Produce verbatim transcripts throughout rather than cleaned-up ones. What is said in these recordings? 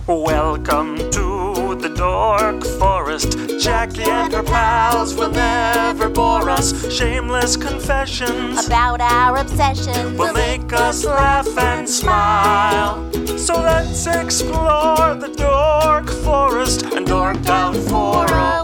Welcome to the Dork Forest. Jackie and her pals will never bore us. Shameless confessions about our obsession will make us laugh and smile. So let's explore the Dork Forest and dork out for a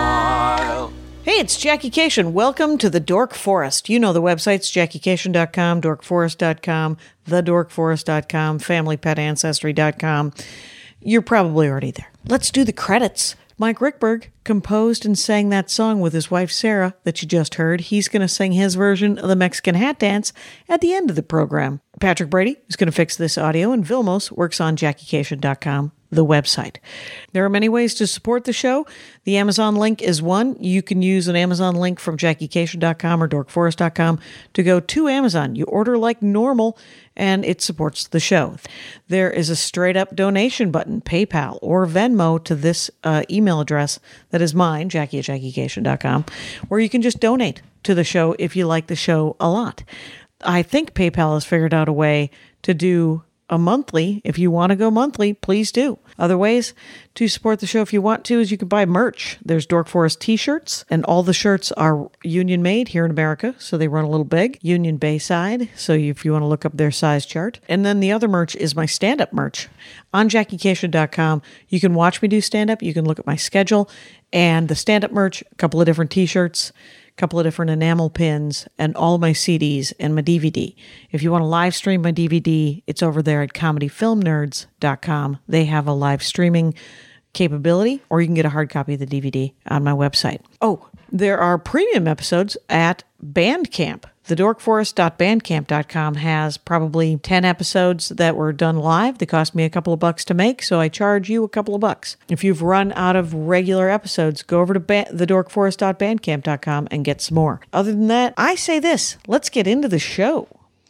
while. Hey, it's Jackie Cation. Welcome to the Dork Forest. You know the websites, jackie cation dot com, dork forest dot com, the dork forest dot com, family pet ancestry dot com. You're probably already there. Let's do the credits. Mike Rickberg composed and sang that song with his wife Sarah that you just heard. He's going to sing his version of the Mexican Hat Dance at the end of the program. Patrick Brady is going to fix this audio, and Vilmos works on jackie cation dot com, the website. There are many ways to support the show. The Amazon link is one. You can use an Amazon link from jackie cation dot com or dork forest dot com to go to Amazon. You order like normal, and it supports the show. There is a straight-up donation button, PayPal or Venmo, to this uh, email address that is mine, jackie at jackie cation dot com, where you can just donate to the show if you like the show a lot. I think PayPal has figured out a way to do a monthly. If you want to go monthly, please do. Other ways to support the show if you want to is you can buy merch. There's Dork Forest t-shirts, and all the shirts are union made here in America, so they run a little big. Union Bayside, so if you want to look up their size chart. And then the other merch is my stand-up merch. On jackie cation dot com, you can watch me do stand-up, you can look at my schedule, and the stand-up merch, a couple of different t-shirts, couple of different enamel pins, and all my C Ds and my D V D. If you want to live stream my D V D, it's over there at comedy film nerds dot com. They have a live streaming capability, or you can get a hard copy of the D V D on my website. Oh, there are premium episodes at Bandcamp. the dork forest dot bandcamp dot com has probably ten episodes that were done live. They cost me a couple of bucks to make, so I charge you a couple of bucks. If you've run out of regular episodes, go over to ba- the dork forest dot bandcamp dot com and get some more. Other than that, I say this. Let's get into the show.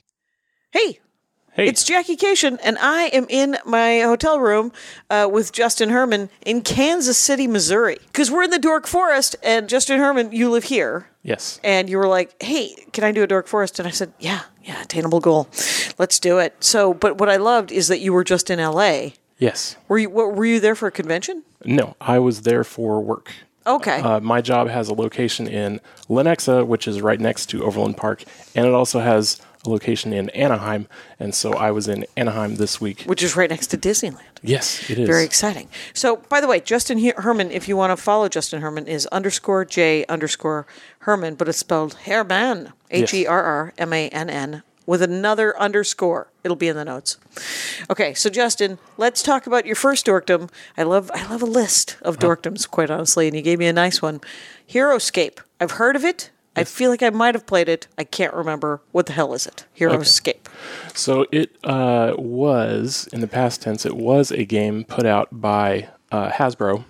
Hey. Hey. It's Jackie Cation, and I am in my hotel room uh, with Justin Herman in Kansas City, Missouri. Because we're in the Dork Forest, and Justin Herman, you live here. Yes. And you were like, hey, can I do a Dork Forest? And I said, yeah, yeah, attainable goal. Let's do it. So, but what I loved is that you were just in L A. Yes. Were you what, Were you there for a convention? No, I was there for work. Okay. Uh, my job has a location in Lenexa, which is right next to Overland Park, and it also has a location in Anaheim, and so I was in Anaheim this week. Which is right next to Disneyland. Yes, it is. Very exciting. So, by the way, Justin Herman, if you want to follow Justin Herman, is underscore J underscore Herman, but it's spelled Herman, H E R R M A N N, with another underscore. It'll be in the notes. Okay, so Justin, let's talk about your first dorkdom. I love I love a list of dorkdoms, quite honestly, and you gave me a nice one. Heroescape. I've heard of it. I feel like I might have played it. I can't remember. What the hell is it? Heroescape. Okay. So it uh, was, in the past tense, it was a game put out by uh, Hasbro,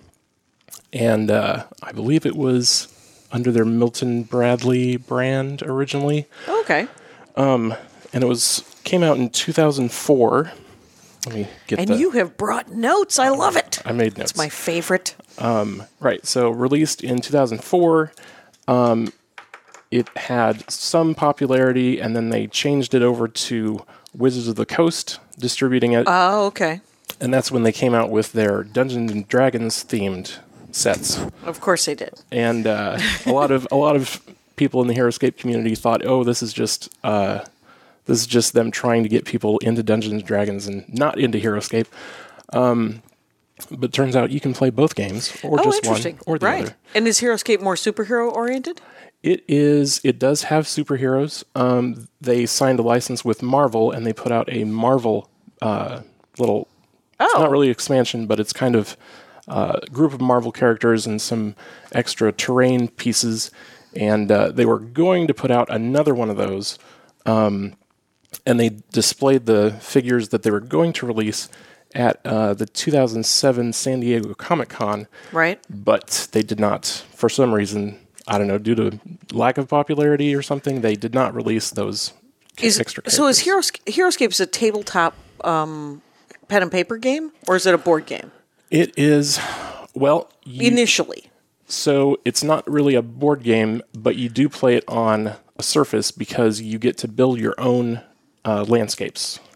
and uh, I believe it was under their Milton Bradley brand originally. Okay. Um, and it was came out in two thousand four. Let me get And the, you have brought notes. I love it. I made notes. It's my favorite. Um, right. So released in two thousand four. Um, it had some popularity, and then they changed it over to Wizards of the Coast distributing it. Oh, okay. And that's when they came out with their Dungeons and Dragons themed sets. Of course they did. And uh, a lot of a lot of people in the Heroescape community thought, "Oh, this is just uh, this is just them trying to get people into Dungeons and Dragons and not into Heroescape." Um, but turns out you can play both games, or oh, just interesting. one, or the right. other. And is Heroescape more superhero oriented? It is. It does have superheroes. Um, they signed a license with Marvel, and they put out a Marvel uh, little. Oh. It's not really expansion, but it's kind of uh, a group of Marvel characters and some extra terrain pieces. And uh, they were going to put out another one of those, um, and they displayed the figures that they were going to release at uh, the two thousand seven San Diego Comic-Con. Right. But they did not, for some reason, I don't know, due to lack of popularity or something, they did not release those is, extra characters. So is Heroes- Heroescape is a tabletop um, pen and paper game, or is it a board game? It is, well... You, Initially. So it's not really a board game, but you do play it on a surface because you get to build your own uh, landscapes.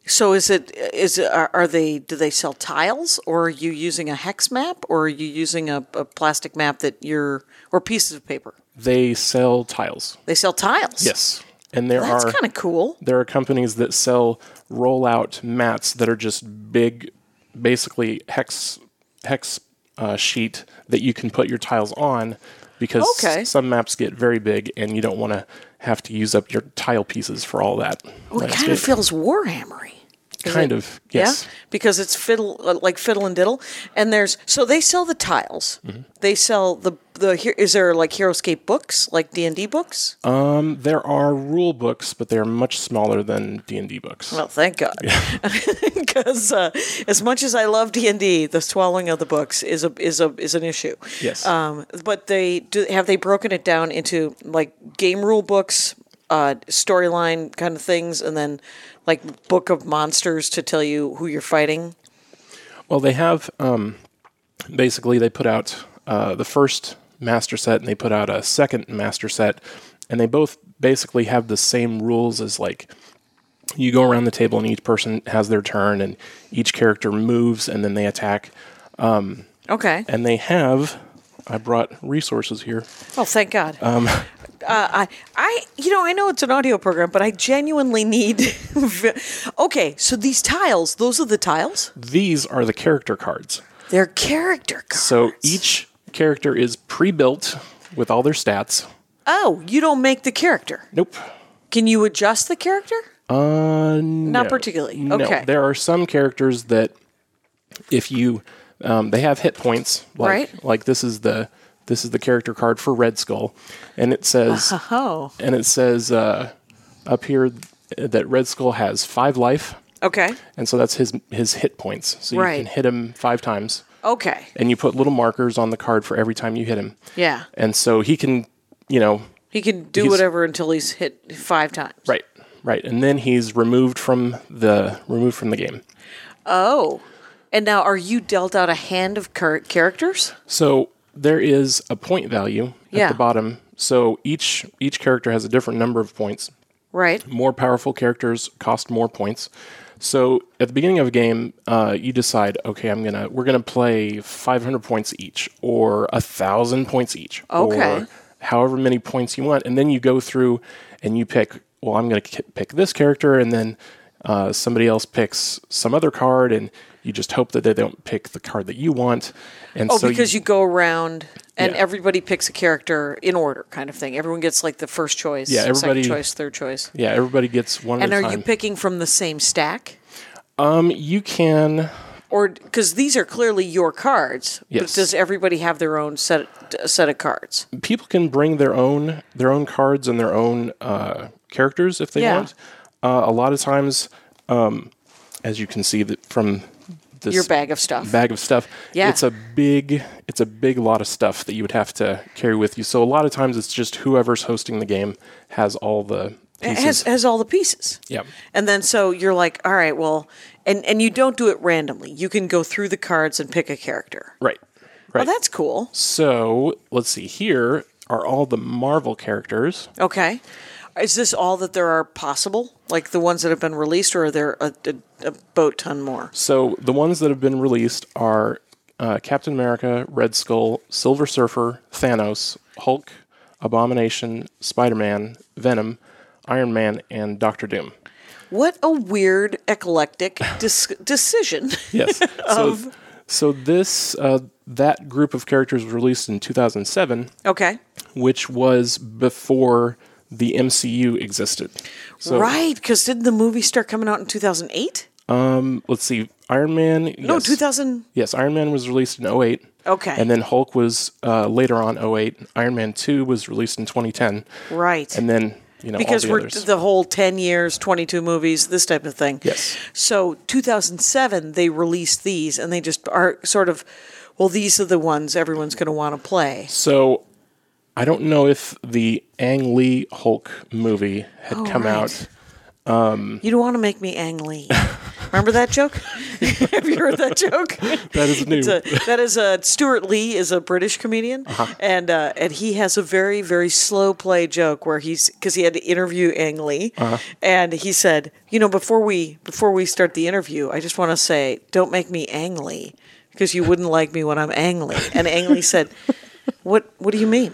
So is it is it, are, are they do they sell tiles, or are you using a hex map, or are you using a, a plastic map that you're or pieces of paper? They sell tiles. They sell tiles. Yes. And there That's are kind of cool. There are companies that sell rollout mats that are just big, basically hex hex uh, sheet that you can put your tiles on, because Okay. some maps get very big and you don't want to have to use up your tile pieces for all that. Well, it kind of feels Warhammery. Is Kind it? of, yes. Yeah, because it's fiddle uh, like fiddle and diddle, and there's so they sell the tiles. Mm-hmm. They sell the the. Here, is there like HeroScape books, like D and D books? Um, there are rule books, but they are much smaller than D and D books. Well, thank God, because uh, as much as I love D and D, the swallowing of the books is a is a is an issue. Yes. Um, but they do have they broken it down into like game rule books, uh, storyline kind of things, and then like book of monsters to tell you who you're fighting. Well, they have, um, basically, they put out uh, the first master set and they put out a second master set, and they both basically have the same rules as, like, you go around the table and each person has their turn and each character moves and then they attack. Um, Okay. and they have, I brought resources here. Oh, thank God. Um, uh, I, I, you know, I know it's an audio program, but I genuinely need. Okay, so these tiles, those are the tiles? These are the character cards. They're character cards. So each character is pre-built with all their stats. Oh, you don't make the character. Nope. Can you adjust the character? Uh, Not no. particularly. No. Okay. There are some characters that, if you, um, they have hit points. Like, Right. Like this is the this is the character card for Red Skull, and it says Oh. and it says uh, up here that Red Skull has five life, Okay. and so that's his his hit points. So you Right. can hit him five times, Okay. and you put little markers on the card for every time you hit him. Yeah. And so he can, you know, He can do He's- whatever until he's hit five times. right, right, and then he's removed from the removed from the game. Oh. And now, are you dealt out a hand of car- characters? So there is a point value at Yeah. the bottom. So each each character has a different number of points. Right. More powerful characters cost more points. So at the beginning of a game, uh, you decide, okay, I'm gonna we're gonna play five hundred points each, or a thousand points each, Okay. or however many points you want, and then you go through and you pick. Well, I'm gonna k- pick this character, and then uh, somebody else picks some other card, and you just hope that they don't pick the card that you want. And Oh, so because you, go around and Yeah. everybody picks a character in order, kind of thing. Everyone gets like the first choice, Yeah, everybody- second choice, third choice. yeah, everybody gets one And at are a time. you picking from the same stack? Um, you can. Or because these are clearly your cards, but Yes. does everybody have their own set set of cards? People can bring their own their own cards and their own uh, characters if they Yeah. want. Uh, a lot of times, um, as you can see that from this Your bag of stuff. bag of stuff, Yeah. it's a big it's a big lot of stuff that you would have to carry with you. So a lot of times it's just whoever's hosting the game has all the It pieces. has has all the pieces. Yeah. And then so you're like, all right, well, and and you don't do it randomly. You can go through the cards and pick a character. Right. Right. Oh, that's cool. So let's see. Here are all the Marvel characters. Okay. Is this all that there are possible? Like the ones that have been released, or are there a, a, a boat ton more? So the ones that have been released are uh, Captain America, Red Skull, Silver Surfer, Thanos, Hulk, Abomination, Spider-Man, Venom, Iron Man, and Doctor Doom. What a weird, eclectic dis- decision. Yes. So, so this uh, that group of characters was released in two thousand seven, Okay. which was before the M C U existed. So Right, because didn't the movie start coming out in two thousand eight? let's see. Iron Man. No, yes. two thousand. Yes, Iron Man was released in oh eight. Okay. And then Hulk was uh, later on oh eight. Iron Man two was released in twenty ten. Right. And then, you know, because all the we're others. the whole ten years, twenty-two movies, this type of thing. Yes. So two thousand seven, they released these, and they just are sort of, well, these are the ones everyone's going to want to play. So I don't know if the Ang Lee Hulk movie had Oh, come right. out. You don't want to make me Ang Lee. Remember that joke? Have you heard that joke? That is new. It's a, that is a Stuart Lee is a British comedian, Uh-huh. and uh, and he has a very very slow play joke where he's because he had to interview Ang Lee, Uh-huh. and he said, you know, before we before we start the interview, I just want to say, don't make me Ang Lee because you wouldn't like me when I'm Ang Lee. And Ang Lee said, What What do you mean?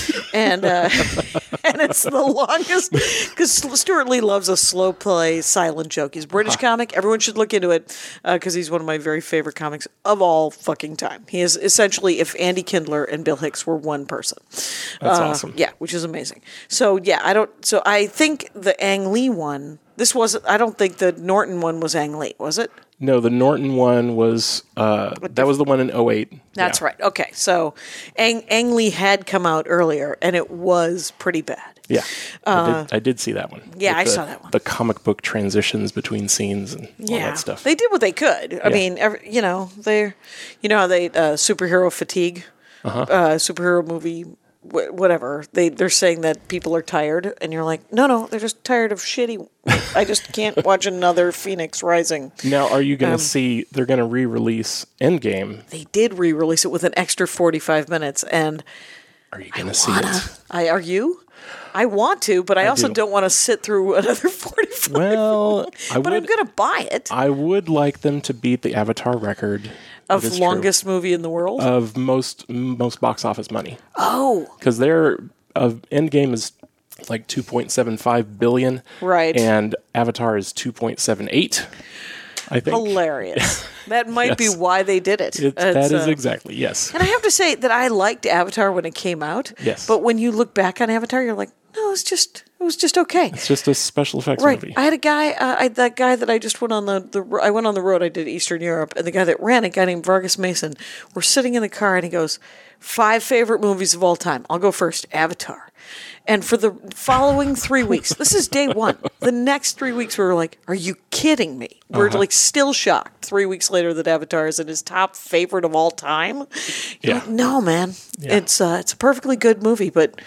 And uh, and it's the longest because Stuart Lee loves a slow play silent joke. He's a British comic. Everyone should look into it because he's one of my very favorite comics of all fucking time. He is essentially if Andy Kindler and Bill Hicks were one person. That's Uh, awesome. Yeah, which is amazing. So yeah, I don't. So I think the Ang Lee one. This wasn't. I don't think the Norton one was Ang Lee, was it? No, the Norton one was, uh, that was the one in oh eight. That's Yeah. right. Okay, so Ang, Ang Lee had come out earlier, and it was pretty bad. Yeah, I, did, I did see that one. Uh, yeah, With I the, saw that one. The comic book transitions between scenes and all that stuff. They did what they could. I Yeah. mean, every, you know, they, you know how they uh, superhero fatigue, Uh-huh. uh, superhero movie, wh- whatever. They they're saying that people are tired, and you're like, no, no, they're just tired of shitty. I just can't watch another Phoenix Rising. Now, are you going Um, to see, they're going to re-release Endgame. They did re-release it with an extra forty-five minutes, and Are you going to see wanna. it? I are you? I want to, but I, also do. don't want to sit through another forty-five. Well, I but I'm would, going to buy it. I would like them to beat the Avatar record. Of It is true. longest movie in the world. Of most most box office money. oh, Because their uh, Endgame is like two point seven five billion. Right. And Avatar is two point seven eight. I think. hilarious! That might be Yes. why they did it. It's, that It's, is uh, exactly, yes. And I have to say that I liked Avatar when it came out. Yes. But when you look back on Avatar, you're like, no, it's just it was just okay. It's just a special effects Right. movie. I had a guy, uh, I, that guy that I just went on the, the, I went on the road, I did Eastern Europe, and the guy that ran it, a guy named Vargas Mason, we're sitting in the car and he goes, five favorite movies of all time. I'll go first, Avatar. And for the following three weeks, this is day one. The next three weeks, we were like, are you kidding me? We're Uh-huh. like still shocked three weeks later that Avatar is in his top favorite of all time. You're Yeah. like, no, man. Yeah. It's, uh, it's a perfectly good movie, but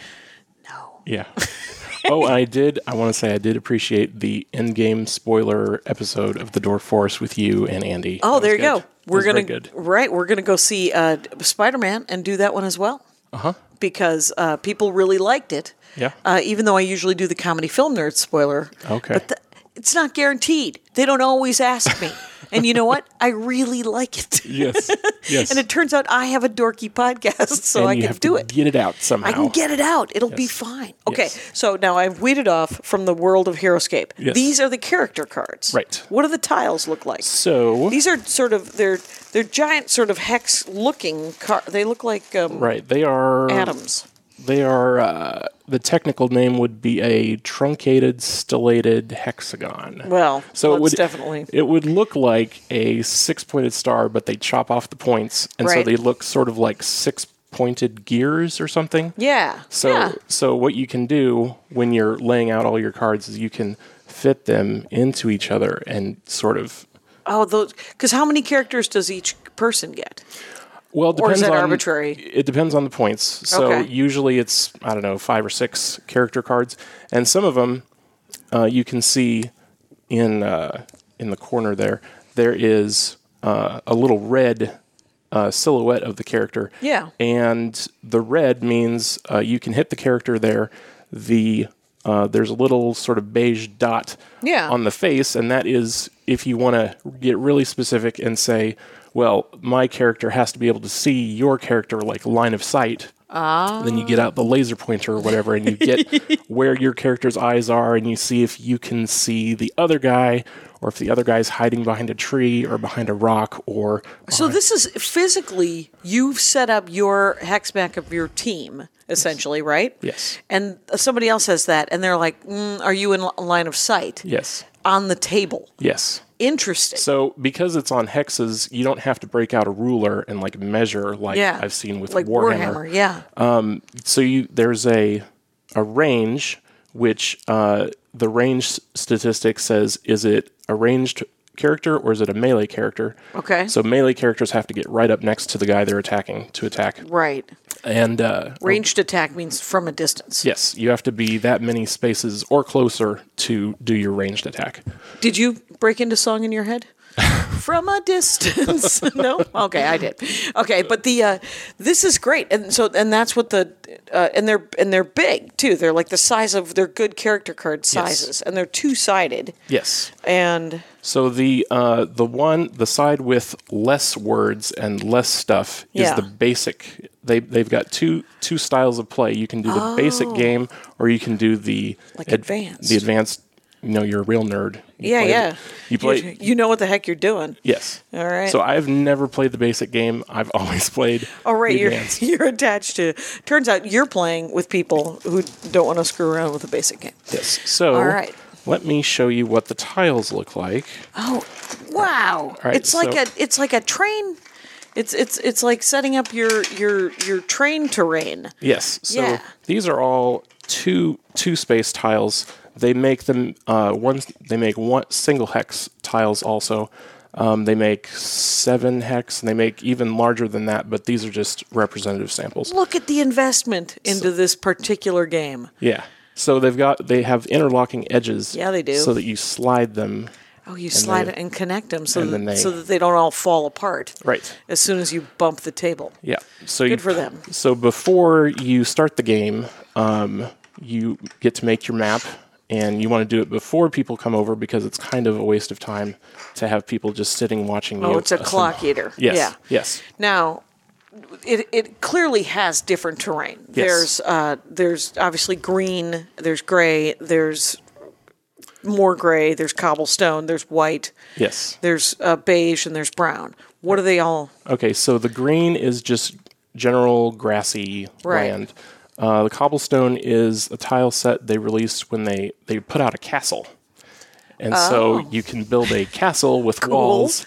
Yeah. Oh, and I did, I want to say I did appreciate the Endgame spoiler episode of The Dork Forest with you and Andy. oh, That was there you good. go. That We're was gonna very good. right. We're gonna go see uh, Spider-Man and do that one as well. Uh huh. Because uh, people really liked it. Yeah. Uh, even though I usually do the comedy film nerd spoiler. Okay. But the, it's not guaranteed. They don't always ask me. And you know what? I really like it. Yes. Yes. And it turns out I have a dorky podcast, so And I you can have do to it. Get it out somehow. I can get it out. It'll be Yes. fine. Okay, Yes. so now I've weeded off from the world of Heroescape. Yes. These are the character cards. Right. What do the tiles look like? So, These are sort of they're they're giant sort of hex looking car. They look like um, right, they are atoms. They are uh, the technical name would be a truncated stellated hexagon. Well, so it that's would definitely it would look like a six-pointed star, but they chop off the points, and so Right. they look sort of like six-pointed gears or something. yeah. So, yeah. so what you can do when you're laying out all your cards is you can fit them into each other and sort of. Oh, those because how many characters does each person get? Well, it Or is depends that on, arbitrary? It depends on the points. So Okay. usually it's I don't know five or six character cards, and some of them uh, you can see in uh, in the corner there. There is uh, a little red uh, silhouette of the character. Yeah. And the red means uh, you can hit the character there. The uh, there's a little sort of beige dot Yeah. on the face, and that is if you want to get really specific and say, well, my character has to be able to see your character like line of sight. Ah. Then you get out the laser pointer or whatever, and you get where your character's eyes are, and you see if you can see the other guy, or if the other guy's hiding behind a tree or behind a rock, or So this is physically you've set up your hex map of your team essentially, right? Yes. And somebody else has that, and they're like, mm, "Are you in li- line of sight?" yes, On the table. yes. Interesting. So because it's on hexes, you don't have to break out a ruler and like measure like yeah. I've seen with like Warhammer. Warhammer. Yeah. So you there's a a range which uh, the range statistic says is it a ranged character or is it a melee character? Okay. So melee characters have to get right up next to the guy they're attacking to attack. right. And uh, Ranged attack means from a distance. yes, you have to be that many spaces or closer to do your ranged attack. Did you break into song in your head? from a distance. No, okay, I did. Okay, but the uh, this is great, and so and that's what the uh, and they're and they're big too. They're like the size of they're good character card sizes, Yes. and they're two sided. Yes. And So the uh, the one the side with less words and less stuff Yeah. is the basic. They they've got two two styles of play. You can do the basic game, or you can do the Like advanced. The advanced. You know, you're a real nerd. You yeah, play yeah, the- You play. You, you know what the heck you're doing. Yes. All right. So I've never played the basic game. I've always played. Oh, right. the You're, advanced. you're attached to. Turns out you're playing with people who don't want to screw around with the basic game. Yes. So All right. let me show you what the tiles look like. Oh, wow! right, it's like so- a it's like a train. It's it's it's like setting up your your your train terrain. Yes. So Yeah. these are all two two space tiles. They make them uh, one. They make one single hex tiles also. Um, they make seven hex, and they make even larger than that. But these are just representative samples. Look at the investment into this particular game. Yeah. So they've got they have interlocking edges. Yeah, they do. So that you slide them. Oh, you slide they- it and connect them so and then that, they- so that they don't all fall apart. Right. As soon as you bump the table. Yeah. So Good you, for them. So before you start the game, um, you get to make your map, and you want to do it before people come over because it's kind of a waste of time to have people just sitting watching you. Oh, it's a assemble. clock eater. Yes. Yeah. Yes. Now, it it clearly has different terrain. Yes. There's uh there's obviously green, there's gray, there's more gray, there's cobblestone, there's white, Yes. there's uh, beige, and there's brown. What are they all? Okay. So the green is just general grassy Right. land. Uh, the cobblestone is a tile set they released when they, they put out a castle. And so you can build a castle with Oh. Cool. walls.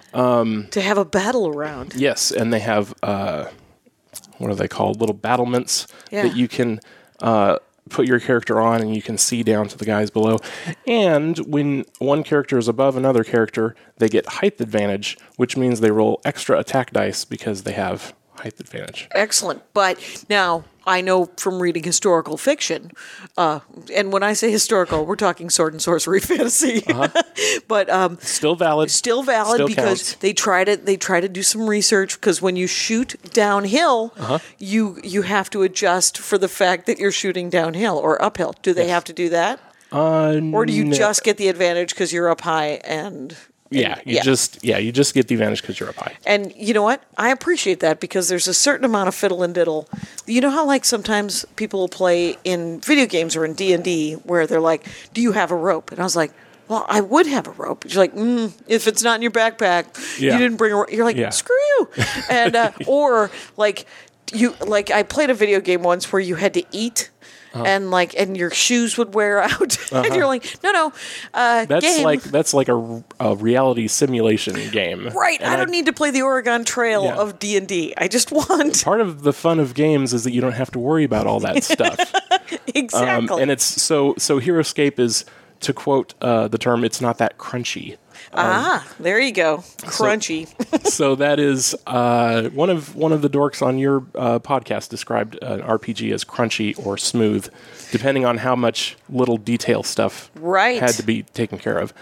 To have a battle around. Yes, and they have uh, what are they called? Little battlements Yeah. that you can uh, put your character on, and you can see down to the guys below. And when one character is above another character, they get height advantage, which means they roll extra attack dice because they have height advantage. Excellent. But now I know from reading historical fiction, uh, and when I say historical, we're talking sword and sorcery fantasy. But um, Still valid. still valid Still because counts. they try to they try to do some research because when you shoot downhill, Uh-huh. you you have to adjust for the fact that you're shooting downhill or uphill. Do they have to do that, Uh, or do you no. just get the advantage because you're up high and? Yeah, you yeah. just yeah you just get the advantage because you're up high. And you know what? I appreciate that because there's a certain amount of fiddle and diddle. You know how like sometimes people will play in video games or in D and D where they're like, "Do you have a rope?" And I was like, "Well, I would have a rope." You're like, mm, "If it's not in your backpack, Yeah. you didn't bring a rope." You're like, Yeah. "Screw you!" And uh, or like you like I played a video game once where you had to eat. Uh-huh. And like, and your shoes would wear out, and you're like, no, no, uh, That's game. like that's like a, a reality simulation game. right. And I don't need to play the Oregon Trail Yeah. of D and D. I just want Part of the fun of games is that you don't have to worry about all that stuff. exactly. Um, and it's so so Heroescape is, to quote uh, the term, it's not that crunchy. ah, there you go, crunchy. So that is uh, one of one of the dorks on your uh, podcast described an R P G as crunchy or smooth, depending on how much little detail stuff Right. had to be taken care of.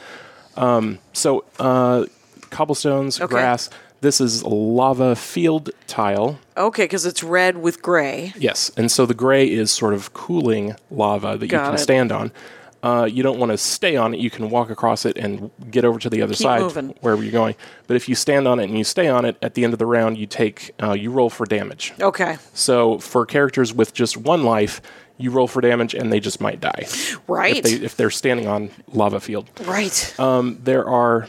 Um, so uh, cobblestones, Okay. grass. This is lava field tile. Okay, because it's red with gray. Yes, and so the gray is sort of cooling lava that you Got can it. stand on. Uh, you don't want to stay on it. You can walk across it and get over to the other Keep side moving. wherever you're going. But if you stand on it and you stay on it, at the end of the round, you take uh, you roll for damage. Okay, So for characters with just one life, you roll for damage and they just might die right, if, they, if they're standing on lava field. right. Um, there are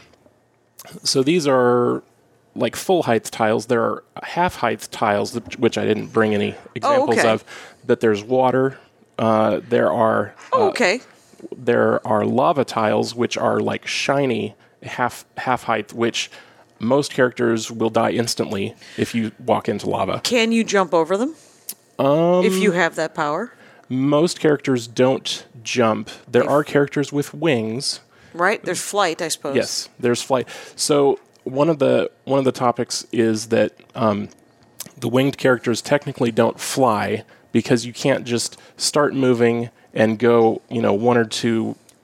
so these are like full height tiles. There are half height tiles, which- which I didn't bring any examples okay. of. But there's water. Uh, there are oh, okay, there are lava tiles, which are like shiny half half height, which most characters will die instantly if you walk into lava. can you jump over them? Um, if you have that power, Most characters don't jump. There are characters with wings. right? There's flight, I suppose. Yes, there's flight. So one of the one of the topics is that um, the winged characters technically don't fly because you can't just start moving and go, you know, one or two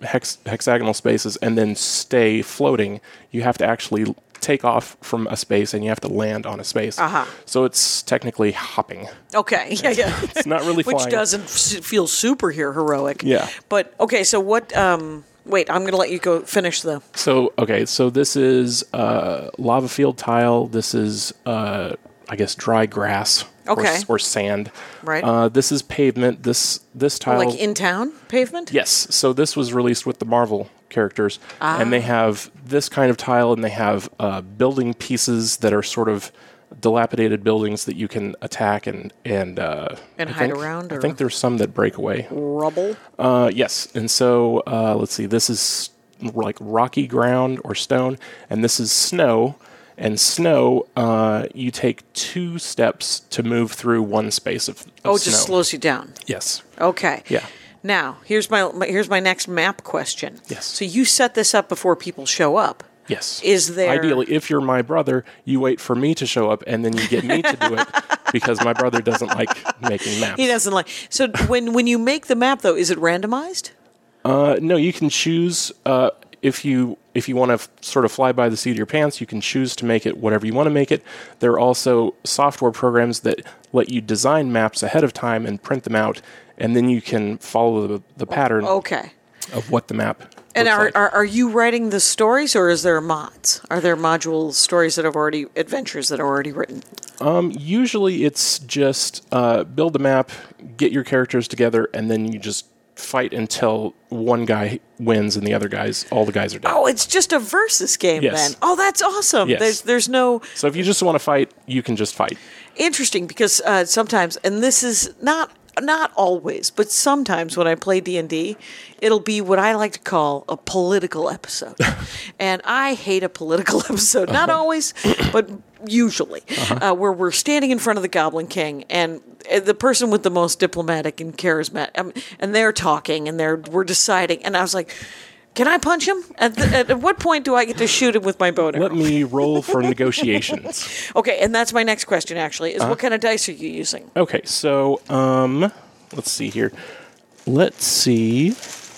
hex, hexagonal spaces and then stay floating. You have to actually take off from a space and you have to land on a space. Uh-huh. So it's technically hopping. Okay, yeah, yeah. It's not really Which flying. doesn't f- feel super here heroic. Yeah. But, okay, so what, um, wait, I'm going to let you go finish the... So, okay, so this is uh, lava field tile. This is, uh, I guess, dry grass. Okay. Or, or sand. Right. Uh, this is pavement. This this tile. Like in-town pavement? Yes. So this was released with the Marvel characters. Ah. And they have this kind of tile, and they have uh, building pieces that are sort of dilapidated buildings that you can attack and... And, uh, And I hide think, around, I or- think there's some that break away. Rubble? Uh, yes, and so uh, let's see. This is like rocky ground or stone, and this is snow. And snow, uh, you take two steps to move through one space of, of Oh, it snow. just slows you down. Yes. Okay. Yeah. Now, here's my, my here's my next map question. Yes. So you set this up before people show up. Yes. Is there... Ideally, if you're my brother, you wait for me to show up, and then you get me to do it because my brother doesn't like making maps. He doesn't like... So when, when you make the map, though, is it randomized? Uh, no, you can choose uh, if you if you want to f- sort of fly by the seat of your pants. You can choose to make it whatever you want to make it. There are also software programs that let you design maps ahead of time and print them out, and then you can follow the, the pattern Okay. of what the map. And looks are, like. are are you writing the stories, or is there mods? Are there module stories that have already... adventures that are already written? Um, usually it's just uh, build a map, get your characters together, and then you just fight until one guy wins and the other guys, all the guys are dead. Oh, it's just a versus game Yes. then. Oh, that's awesome. Yes. There's there's no... So if you just want to fight, you can just fight. Interesting, because uh, sometimes, and this is not not always, but sometimes when I play D and D, it'll be what I like to call a political episode. And I hate a political episode. Not always, but usually, uh, where we're standing in front of the Goblin King, and uh, the person with the most diplomatic and charismatic, um, and they're talking, and they're we're deciding, and I was like, can I punch him? At, the, at what point do I get to shoot him with my bow and arrow? Let me roll for negotiations. Okay, and that's my next question, actually, is what kind of dice are you using? Okay, so um, let's see here. Let's see.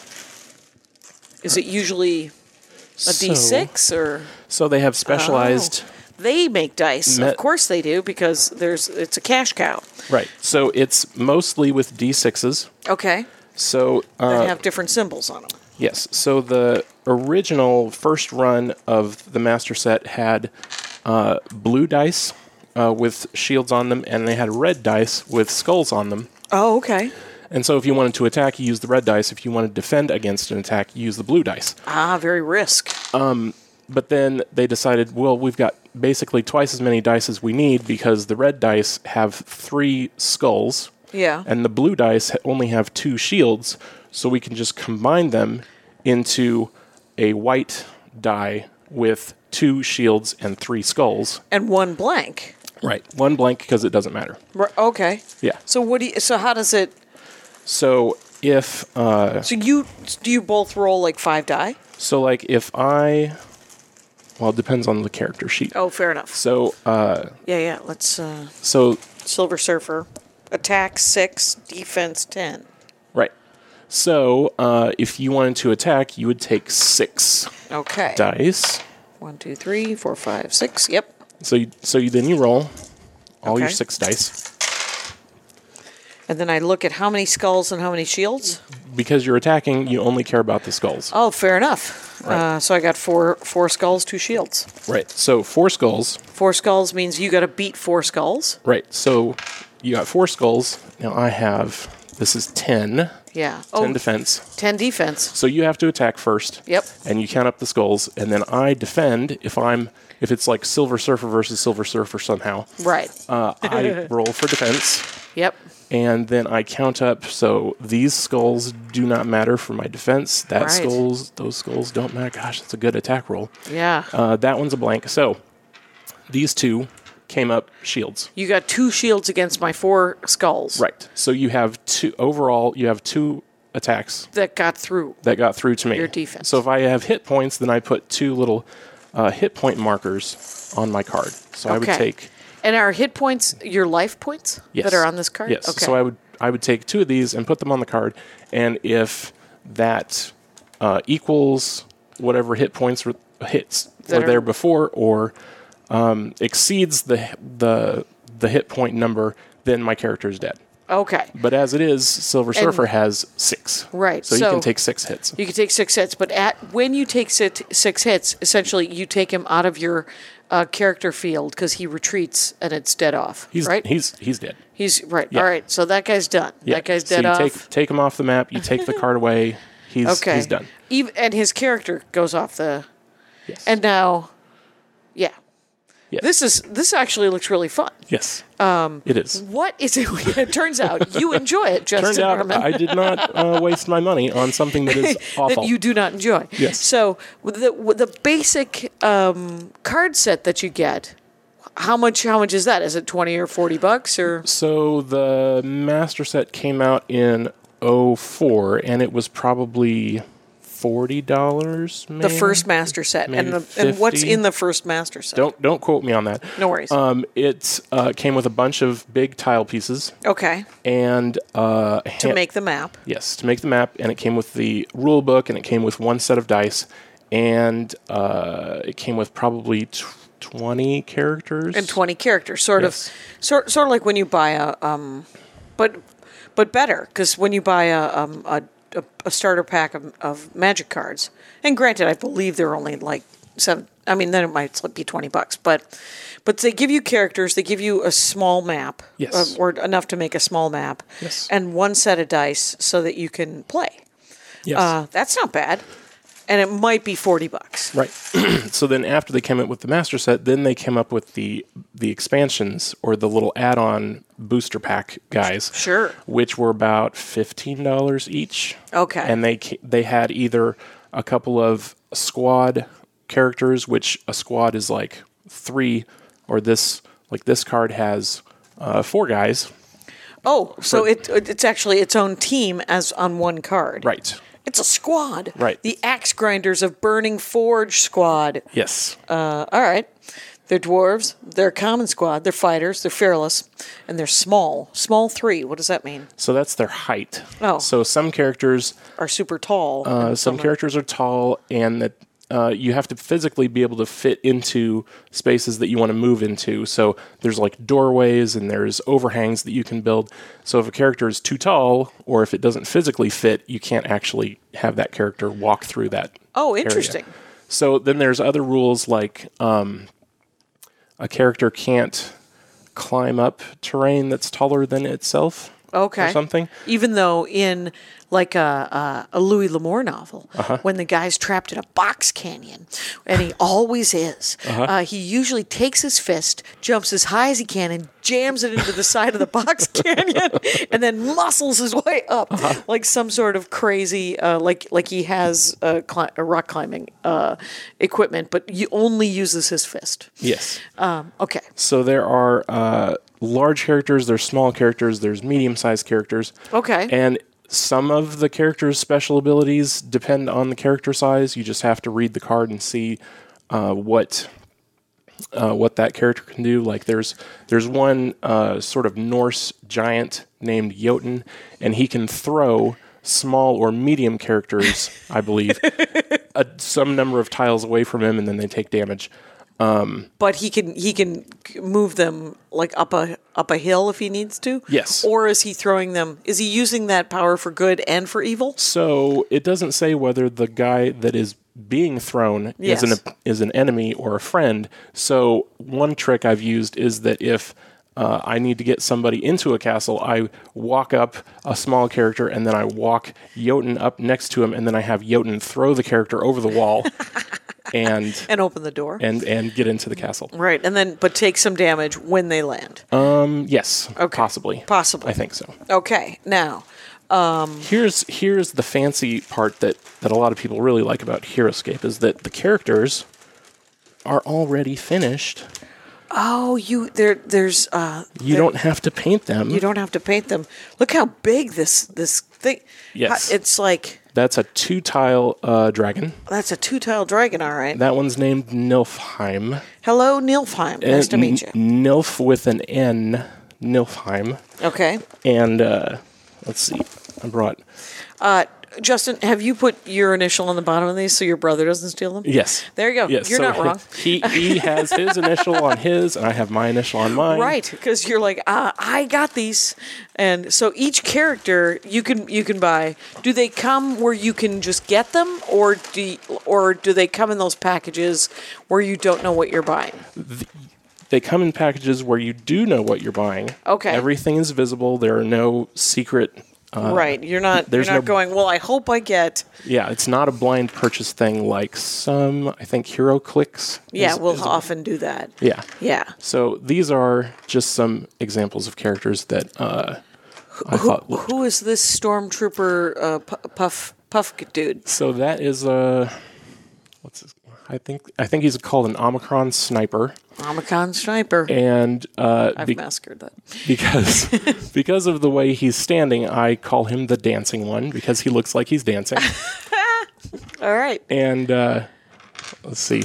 Is it usually a So- D six, or... So they have specialized. Oh. They make dice. Met- Of course they do, because there's it's a cash cow. Right. So it's mostly with D sixes. Okay. So uh, That have different symbols on them. yes. So the original first run of the master set had uh, blue dice uh, with shields on them, and they had red dice with skulls on them. Oh, okay. And so if you wanted to attack, you use the red dice. If you wanted to defend against an attack, you use the blue dice. Ah, very risk. But then they decided, well, we've got basically twice as many dice as we need because the red dice have three skulls. Yeah. And the blue dice ha- only have two shields, so we can just combine them into a white die with two shields and three skulls. And one blank. Right. One blank because it doesn't matter. R- Okay. Yeah. So what do you, so how does it, So if uh, so you, do you both roll like five die? so like if I well, it depends on the character sheet. Oh, fair enough. So uh, Yeah, yeah. Let's, uh, so Silver Surfer. Attack six, defense ten. right. So uh, if you wanted to attack, you would take six Okay. dice. One, two, three, four, five, six. Yep. So you, so you, then you roll all your Okay. six dice. And then I look at how many skulls and how many shields. Because you're attacking, you only care about the skulls. Oh, fair enough. Right. Uh, so I got four four skulls, two shields. Right. So four skulls. Four skulls means you got to beat four skulls. Right. So you got four skulls. Now I have, this is ten. Yeah. ten Oh, defense. ten defense. So you have to attack first. Yep. And you count up the skulls, and then I defend if I'm if it's like Silver Surfer versus Silver Surfer somehow. Right. Uh, I roll for defense, Yep. and then I count up. So these skulls do not matter for my defense. That Right. skulls, those skulls don't matter. Gosh, that's a good attack roll. Yeah. Uh, that one's a blank. So these two came up shields. You got two shields against my four skulls. Right. So you have two overall. You have two attacks That got through. that got through to me. Your defense. So if I have hit points, then I put two little uh, hit point markers on my card. So I would Okay. take And are hit points your life points yes. that are on this card? Yes. Okay. So I would I would take two of these and put them on the card, and if that uh, equals whatever hit points were, hits That were there are- before, or um, exceeds the the the hit point number, then my character is dead. Okay. But as it is, Silver Surfer has six. Right, So, so- you can take six hits. You can take six hits, but at when you take six, six hits, essentially you take him out of your uh, character field because he retreats and it's dead off. He's right. he's he's dead. He's right. Yeah. All right. So that guy's done. Yeah. That guy's so dead you off. Take take him off the map. You take the card away. He's okay. he's done. Even and his character goes off the. Yes. And now, yeah. Yes. This is this actually looks really fun. Yes. Um, it is. What is it? It turns out you enjoy it, Justin Turned out Harmon. I did not uh, waste my money on something that is awful. That you do not enjoy. Yes. So with the with the basic um, card set that you get, how much? How much is that? Is it twenty or forty bucks or? So the master set came out in oh four, and it was probably forty dollars. The first master set, maybe and the, and what's fifty? in the first master set? Don't don't quote me on that. No worries. Um, it uh, came with a bunch of big tile pieces Okay, and uh, a to hand- make the map. yes to make the map, and it came with the rule book, and it came with one set of dice, and uh, it came with probably t- twenty characters And twenty characters, sort Yes. of, sort sort of like when you buy a, um, but but better because when you buy a um a, a, a starter pack of, of Magic cards, and granted, I believe they're only like seven. I mean, then it might be twenty bucks, but but they give you characters. They give you a small map, Yes. uh, or enough to make a small map, Yes. and one set of dice so that you can play. Yes. Uh, that's not bad, and it might be forty bucks. Right. So then after they came up with the master set, then they came up with the the expansions or the little add-on booster pack guys. Sure. Which were about fifteen dollars each. Okay. And they ca- they had either a couple of squad characters, which a squad is like three, or this like this card has uh, four guys. Oh, so For- it it's actually its own team as on one card. Right. It's a squad. Right. The Axe Grinders of Burning Forge squad. Yes. Uh, all right. They're dwarves. They're a common squad. They're fighters. They're fearless. And they're small. Small three. What does that mean? So that's their height. Oh. So some characters Are super tall. Uh, and some are- characters are tall, and that uh, you have to physically be able to fit into spaces that you want to move into. So there's like doorways and there's overhangs that you can build. So if a character is too tall, or if it doesn't physically fit, you can't actually have that character walk through that. Oh, area. interesting. So then there's other rules like um, a character can't climb up terrain that's taller than itself. Okay. Or something. Even though in like a, a, a Louis L'Amour novel, Uh-huh. when the guy's trapped in a box canyon, and he always is, Uh-huh. uh, he usually takes his fist, jumps as high as he can, and jams it into the side of the box canyon, and then muscles his way up Uh-huh. like some sort of crazy, uh, like like he has uh, cli- a rock climbing uh, equipment, but he only uses his fist. Yes. Um, okay. So there are uh, large characters, there's small characters, there's medium-sized characters. Okay. And some of the characters' special abilities depend on the character size. You just have to read the card and see uh, what uh, what that character can do. Like there's there's one uh, sort of Norse giant named Jotun, and he can throw small or medium characters, I believe, a, some number of tiles away from him, and then they take damage. But he can he can move them like up a up a hill if he needs to. Yes. Or is he throwing them? Is he using that power for good and for evil? So it doesn't say whether the guy that is being thrown Yes. is an is an enemy or a friend. So one trick I've used is that if uh, I need to get somebody into a castle, I walk up a small character and then I walk Jotun up next to him, and then I have Jotun throw the character over the wall and And open the door. and and get into the castle. Right, and then but take some damage when they land. Um, yes, Okay. possibly, Possibly. I think so. Okay, now Here's here's the fancy part that, that a lot of people really like about HeroScape is that the characters are already finished. oh, you there there's uh You there- don't have to paint them. you don't have to paint them. Look how big this this thing. Yes. it's like That's a two tile uh, dragon. that's a two tile dragon. All right. That one's named Nilfheim. Hello, Nilfheim. Nice to And meet you. N- Nilf with an N, Nilfheim. Okay. And uh, let's see, I brought. Uh, Justin, have you put your initial on the bottom of these so your brother doesn't steal them? Yes. There you go. Yes. You're so not wrong. He he has his initial on his, and I have my initial on mine. Right, because you're like, ah, I got these, and so each character you can you can buy. Do they come where you can just get them, or do you, or do they come in those packages where you don't know what you're buying? They come in packages where you do know what you're buying. Okay. Everything is visible. There are no secret. Uh, right. You're not. You're there's not no- going. Well, I hope I get. Yeah, it's not a blind purchase thing like some. I think HeroClix. Yeah, is- we'll is a- often do that. Yeah. Yeah. So these are just some examples of characters that uh, I Who, thought. looked- who is this stormtrooper uh, pu- puff puff dude? So that is a. What's his, I think I think he's called an Omicron sniper, Omicron sniper. and uh, I've be- massacred that. because because of the way he's standing, I call him the dancing one because he looks like he's dancing. All right. And uh, let's see.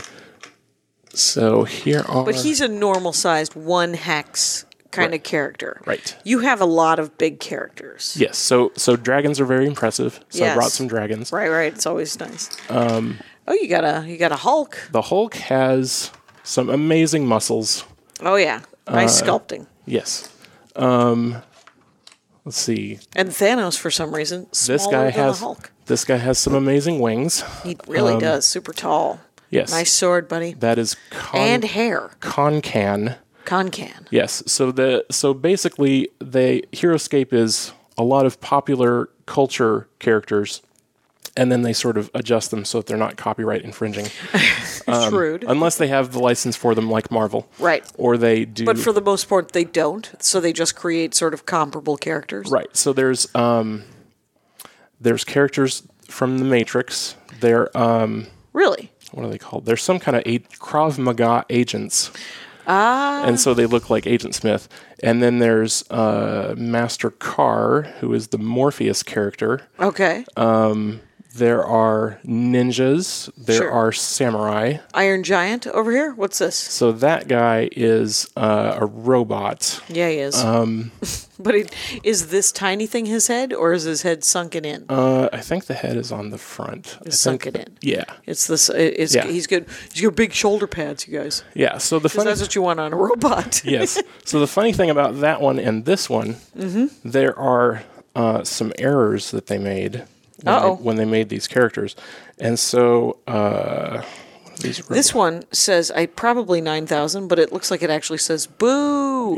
So here are. But he's a normal sized one hex kind of character. Right. You have a lot of big characters. Yes. So so dragons are very impressive. So I Yes. brought some dragons. Right, right. It's always nice. Um, oh, you got a you got a Hulk. The Hulk has some amazing muscles. Oh yeah, nice Uh, sculpting. Yes. Um, let's see. And Thanos, for some reason, smaller This guy than has the Hulk. this guy has some amazing wings. He really does. Super tall. Yes. Nice sword, buddy. That is con- And hair. Concan. Concan. Yes. So the so basically, they Heroescape is a lot of popular culture characters, and then they sort of adjust them so that they're not copyright infringing, Shrewd. unless they have the license for them, like Marvel. Right. Or they do. But for the most part, they don't. So they just create sort of comparable characters. right. So there's um, there's characters from the Matrix. They're um, Really? what are they called? There's some kind of a- Krav Maga agents. Ah. And so they look like Agent Smith. And then there's uh, Master Carr, who is the Morpheus character. Okay. There are ninjas. There Sure. are samurai. Iron Giant over here? What's this? So that guy is uh, a robot. Yeah, he is. Um, but it, is this tiny thing his head, or is his head sunken in? Uh, I think the head is on the front. I It's think sunken that- in. Yeah. It's this. It's Yeah. he's good. He's got big shoulder pads, you guys. Yeah. So the 'Cause funny that's what you want on a robot. yes. So the funny thing about that one and this one, Mm-hmm. there are uh, some errors that they made when, they, Uh-oh. when they made these characters, and so uh, what are these This one says I probably nine thousand, but it looks like it actually says boo.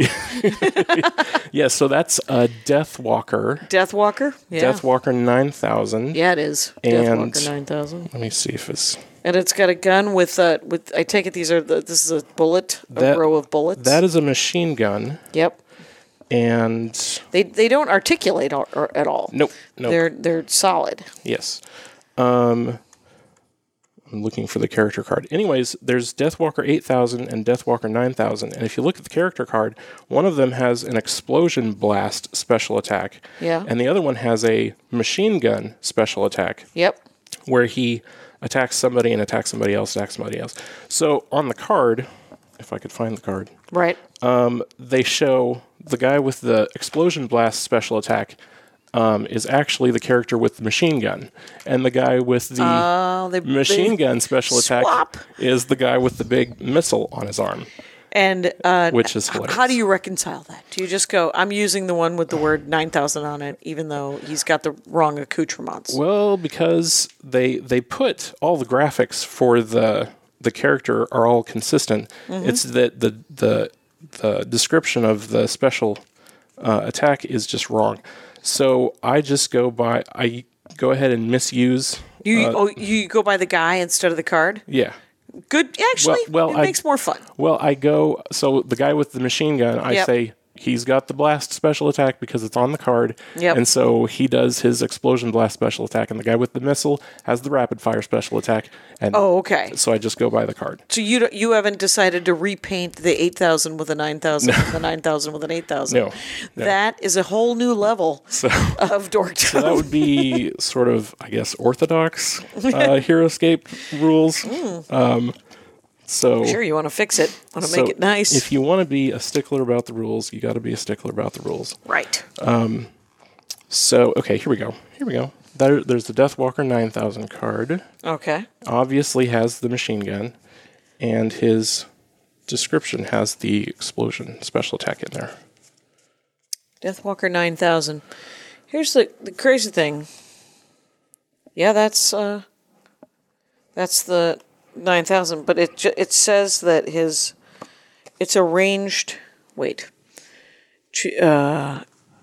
yeah. So that's a Deathwalker. Deathwalker. Yeah. Deathwalker nine thousand. Yeah, it is. And- Deathwalker nine thousand. Let me see if it's And it's got a gun with uh with. I take it these are the, this is a bullet, a That- row of bullets. that is a machine gun, Yep. and They they don't articulate or, or, at all. nope, nope. They're they're solid. Yes. Um, I'm looking for the character card. Anyways, there's Deathwalker eight thousand and Deathwalker nine thousand. And if you look at the character card, one of them has an explosion blast special attack. Yeah. And the other one has a machine gun special attack Yep. where he attacks somebody and attacks somebody else, attacks somebody else. So on the card, if I could find the card, Right. they show the guy with the explosion blast special attack um, is actually the character with the machine gun, and the guy with the Oh, they machine they, gun special attack swap. is the guy with the big missile on his arm. And uh, Which is h- hilarious. how do you reconcile that? Do you just go, I'm using the one with the word nine thousand on it, even though he's got the wrong accoutrements? Well, because they they put all the graphics for the the character are all consistent. Mm-hmm. It's that the the the description of the special uh, attack is just wrong. So I just go by I go ahead and misuse. You uh, oh, you go by the guy instead of the card? Yeah. Good. Actually, Well- well, it I- makes more fun. Well, I go, so the guy with the machine gun, I Yep. say he's got the blast special attack because it's on the card. Yep. And so he does his explosion blast special attack, and the guy with the missile has the rapid fire special attack. And Oh, okay. so I just go by the card. So you don't- you haven't decided to repaint the eight thousand with a nine thousand, and the nine thousand with an eight thousand. No, no. That is a whole new level So, of dorkdom. so that would be sort of, I guess, orthodox uh, HeroEscape rules. Um, so Sure, you want to fix it. Want to so make it nice. If you want to be a stickler about the rules, you got to be a stickler about the rules. right. So, okay, here we go. Here we go. There, there's the Deathwalker nine thousand card. Okay. Obviously has the machine gun, and his description has the explosion special attack in there. Deathwalker nine thousand. Here's the, the crazy thing. Yeah, that's uh, that's the nine thousand, but it ju- it says that his it's a ranged. Wait. Ch- Uh,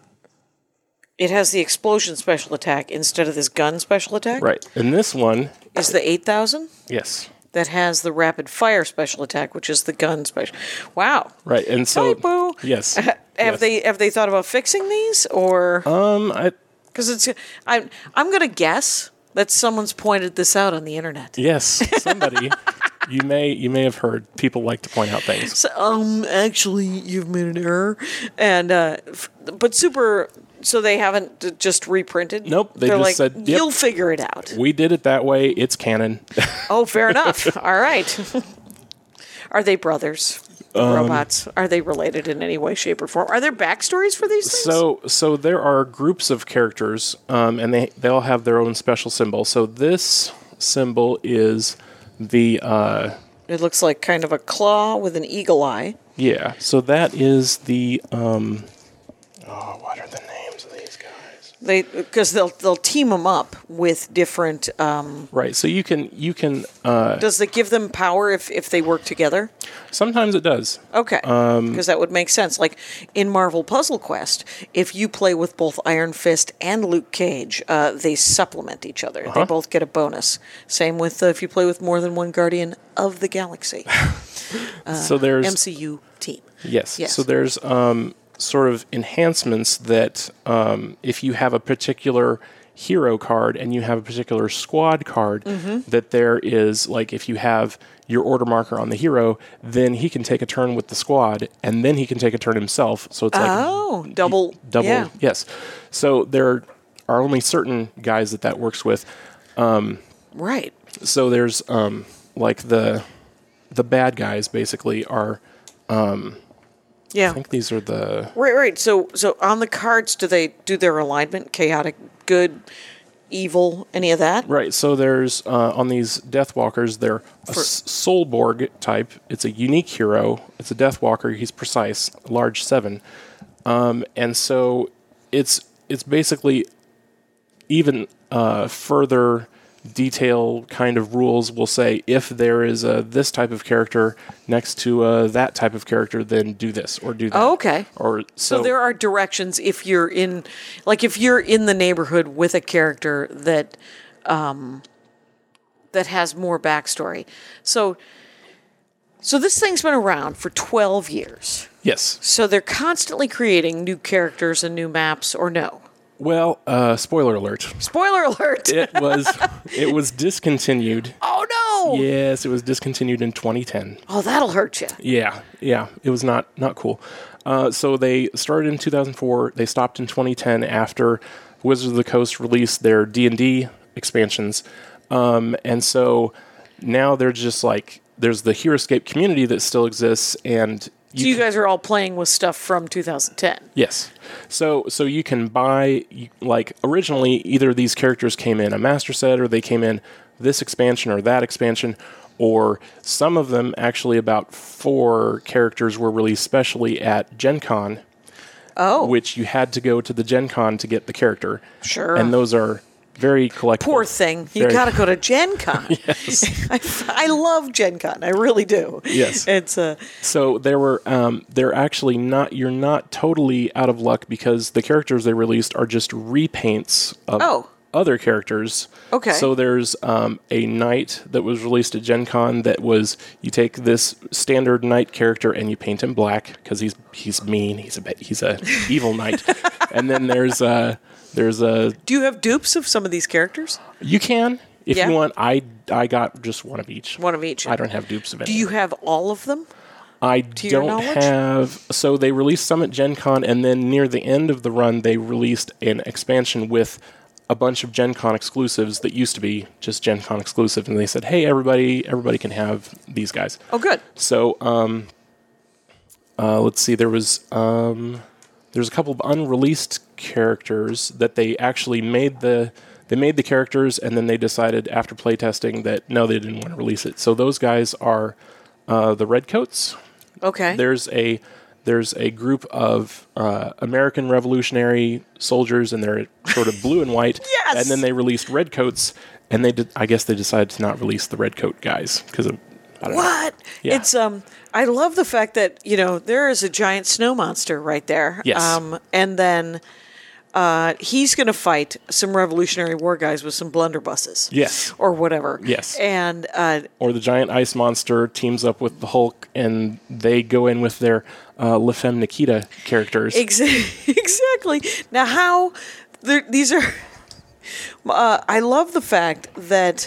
it has the explosion special attack instead of this gun special attack. Right. And this one, Is the eight thousand yes. that has the rapid fire special attack, which is the gun special. Wow. Right. And so, Typo. yes. Have yes. they have they thought about fixing these or? Um, I, Because it's, I, I'm going to guess that someone's pointed this out on the internet. yes, somebody, you may, you may have heard people like to point out things. So, um, actually, you've made an error, and uh, f- but super. So they haven't d- just reprinted. Nope, they They're just like, said, yep. you'll figure it out. We did it that way. It's canon. Oh, fair enough. All right. Are they brothers? Um, Robots? Are they related in any way, shape, or form? Are there backstories for these things? So, so there are groups of characters, um, and they they all have their own special symbol. So this symbol is the uh, it looks like kind of a claw with an eagle eye. yeah. So that is the um, oh, what are the names of these guys? They because they'll they'll team them up with different. Um, Right. So you can you can uh, does it give them power if if they work together? sometimes it does. Okay, Um, because that would make sense. Like in Marvel Puzzle Quest, if you play with both Iron Fist and Luke Cage, uh, they supplement each other. Uh-huh. They both get a bonus. Same with uh, if you play with more than one Guardian of the Galaxy. so there's M C U team. Yes. Yes. So there's um, sort of enhancements that um, if you have a particular hero card and you have a particular squad card, Mm-hmm. that there is, like, if you have your order marker on the hero, then he can take a turn with the squad, and then he can take a turn himself. So it's like Oh, double. double. Yeah. Yes. So there are only certain guys that that works with. Right. So there's um, like the the bad guys basically are. Yeah. I think these are the. Right. Right. So so on the cards, do they do their alignment? Chaotic, good, evil, any of that? Right, so there's, uh, on these Deathwalkers, they're a S- Soulborg type. It's a unique hero. It's a Deathwalker. He's precise, large seven. Um, and so it's it's basically even uh, further detail kind of rules will say if there is a this type of character next to uh, that type of character, then do this or do that. Oh, okay. Or so, So there are directions if you're in, like if you're in the neighborhood with a character that, um, that has more backstory. So, so this thing's been around for twelve years. yes. So they're constantly creating new characters and new maps, or no? Well, uh, spoiler alert. Spoiler alert! It was it was discontinued. Oh no! Yes, it was discontinued in twenty ten. Oh, that'll hurt you. Yeah, yeah, it was not not cool. Uh, so they started in two thousand four. They stopped in twenty ten after Wizards of the Coast released their D and D expansions, um, and so now they're just like there's the HeroScape community that still exists, and So you guys are all playing with stuff from two thousand ten. yes. So so you can buy, you- like, originally either these characters came in a master set or they came in this expansion or that expansion, or some of them, actually about four characters were released specially at Gen Con, Oh, which you had to go to the Gen Con to get the character. Sure. And those are very collectible. poor thing. You Very- got to go to Gen Con. Yes. I, I love Gen Con. I really do. Yes. It's a. So there were, um, they're actually not, you're not totally out of luck because the characters they released are just repaints of Oh. other characters. Okay. So there's um, a knight that was released at Gen Con that was, you take this standard knight character and you paint him black because he's he's mean, he's a bit- he's a evil knight. And then there's uh there's a Do you have dupes of some of these characters? you can if Yeah. you want. I I got just one of each. One of each. I don't have dupes of any. Do you have all of them? I your don't knowledge? have. So they released some at Gen Con, and then near the end of the run, they released an expansion with a bunch of Gen Con exclusives that used to be just Gen Con exclusive, and they said, "Hey, everybody, everybody can have these guys." Oh, good. So, um, uh, let's see. There was um, there's a couple of unreleased characters that they actually made the they made the characters, and then they decided after playtesting that no, they didn't want to release it. So those guys are uh, the Redcoats. Okay. There's a there's a group of uh, American Revolutionary soldiers, and they're sort of blue and white. Yes! And then they released Redcoats, and they did. I guess they decided to not release the Redcoat guys because of I don't know. What? Yeah. It's um I love the fact that, you know, there is a giant snow monster right there. Yes. Um and then uh he's going to fight some Revolutionary War guys with some blunderbusses. Yes. Or whatever. Yes. And uh Or the giant ice monster teams up with the Hulk, and they go in with their uh, La Femme Nikita characters. exa- exactly. Now how there- these are uh, I love the fact that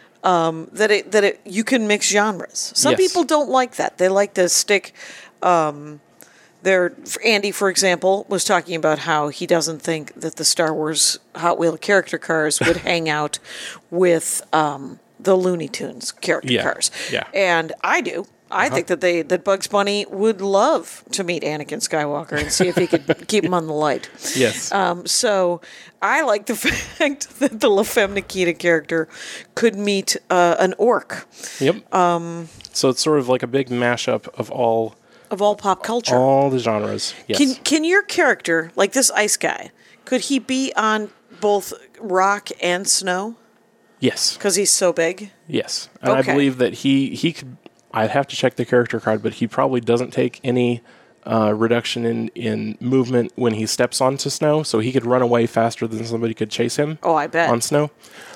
Um, that it that it you can mix genres. Some Yes. people don't like that. They like to stick. Um, there, Andy, for example, was talking about how he doesn't think that the Star Wars Hot Wheel character cars would hang out with um, the Looney Tunes character Yeah. cars. Yeah. And I do. I think that they that Bugs Bunny would love to meet Anakin Skywalker and see if he could keep him on the light. Yes. Um, so I like the fact that the La Femme Nikita character could meet uh, an orc Yep. Um, so it's sort of like a big mashup of all of all pop culture. all the genres. Yes. Can can your character, like this ice guy, could he be on both rock and snow yes. because he's so big? Yes. And Okay. I believe that he he could. I'd have to check the character card, but he probably doesn't take any uh, reduction in, in movement when he steps onto snow, so he could run away faster than somebody could chase him. Oh, I bet. On snow.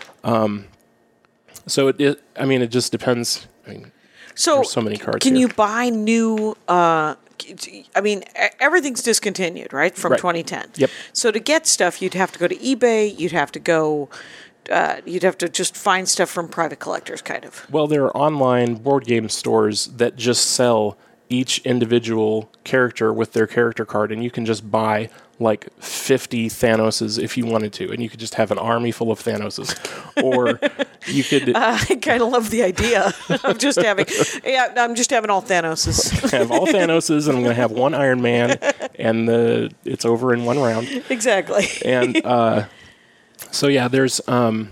Um, so it, it. I mean, it just depends. I mean, So, there's so many cards Can here. you buy new? Uh, I mean, e- everything's discontinued, right, from Right. twenty ten. Yep. So to get stuff, you'd have to go to eBay. You'd have to go. Uh, you'd have to just find stuff from private collectors, kind of. Well, there are online board game stores that just sell each individual character with their character card, and you can just buy like fifty Thanoses if you wanted to, and you could just have an army full of Thanoses. Or you could Uh, I kind of love the idea of just having. Yeah, I'm just having all Thanoses. have all Thanoses, and I'm going to have one Iron Man, and the it's over in one round. Exactly. And uh, so, yeah, there's um,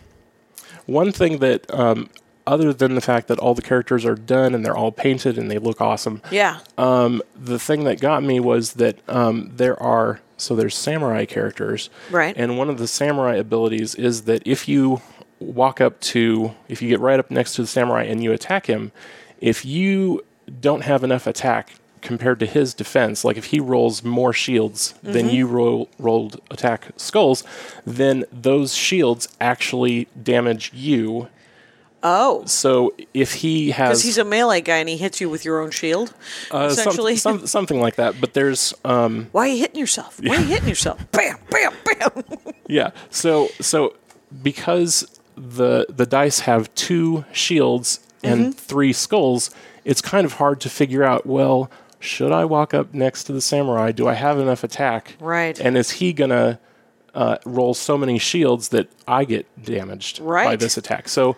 one thing that, um, other than the fact that all the characters are done and they're all painted and they look awesome, Yeah. um, the thing that got me was that um, there are, so there's samurai characters. Right. And one of the samurai abilities is that if you walk up to, if you get right up next to the samurai and you attack him, if you don't have enough attack compared to his defense, like if he rolls more shields Mm-hmm. than you roll, rolled attack skulls, then those shields actually damage you. Oh. So if he has... Because he's a melee guy and he hits you with your own shield, uh, some- essentially. some, something like that. But there's... Um, Why are you hitting yourself? Why are you hitting yourself? Bam, bam, bam. yeah. So so because the the dice have two shields and Mm-hmm. three skulls, it's kind of hard to figure out, well, should I walk up next to the samurai? Do I have enough attack? Right. And is he going to uh, roll so many shields that I get damaged by Right. this attack? So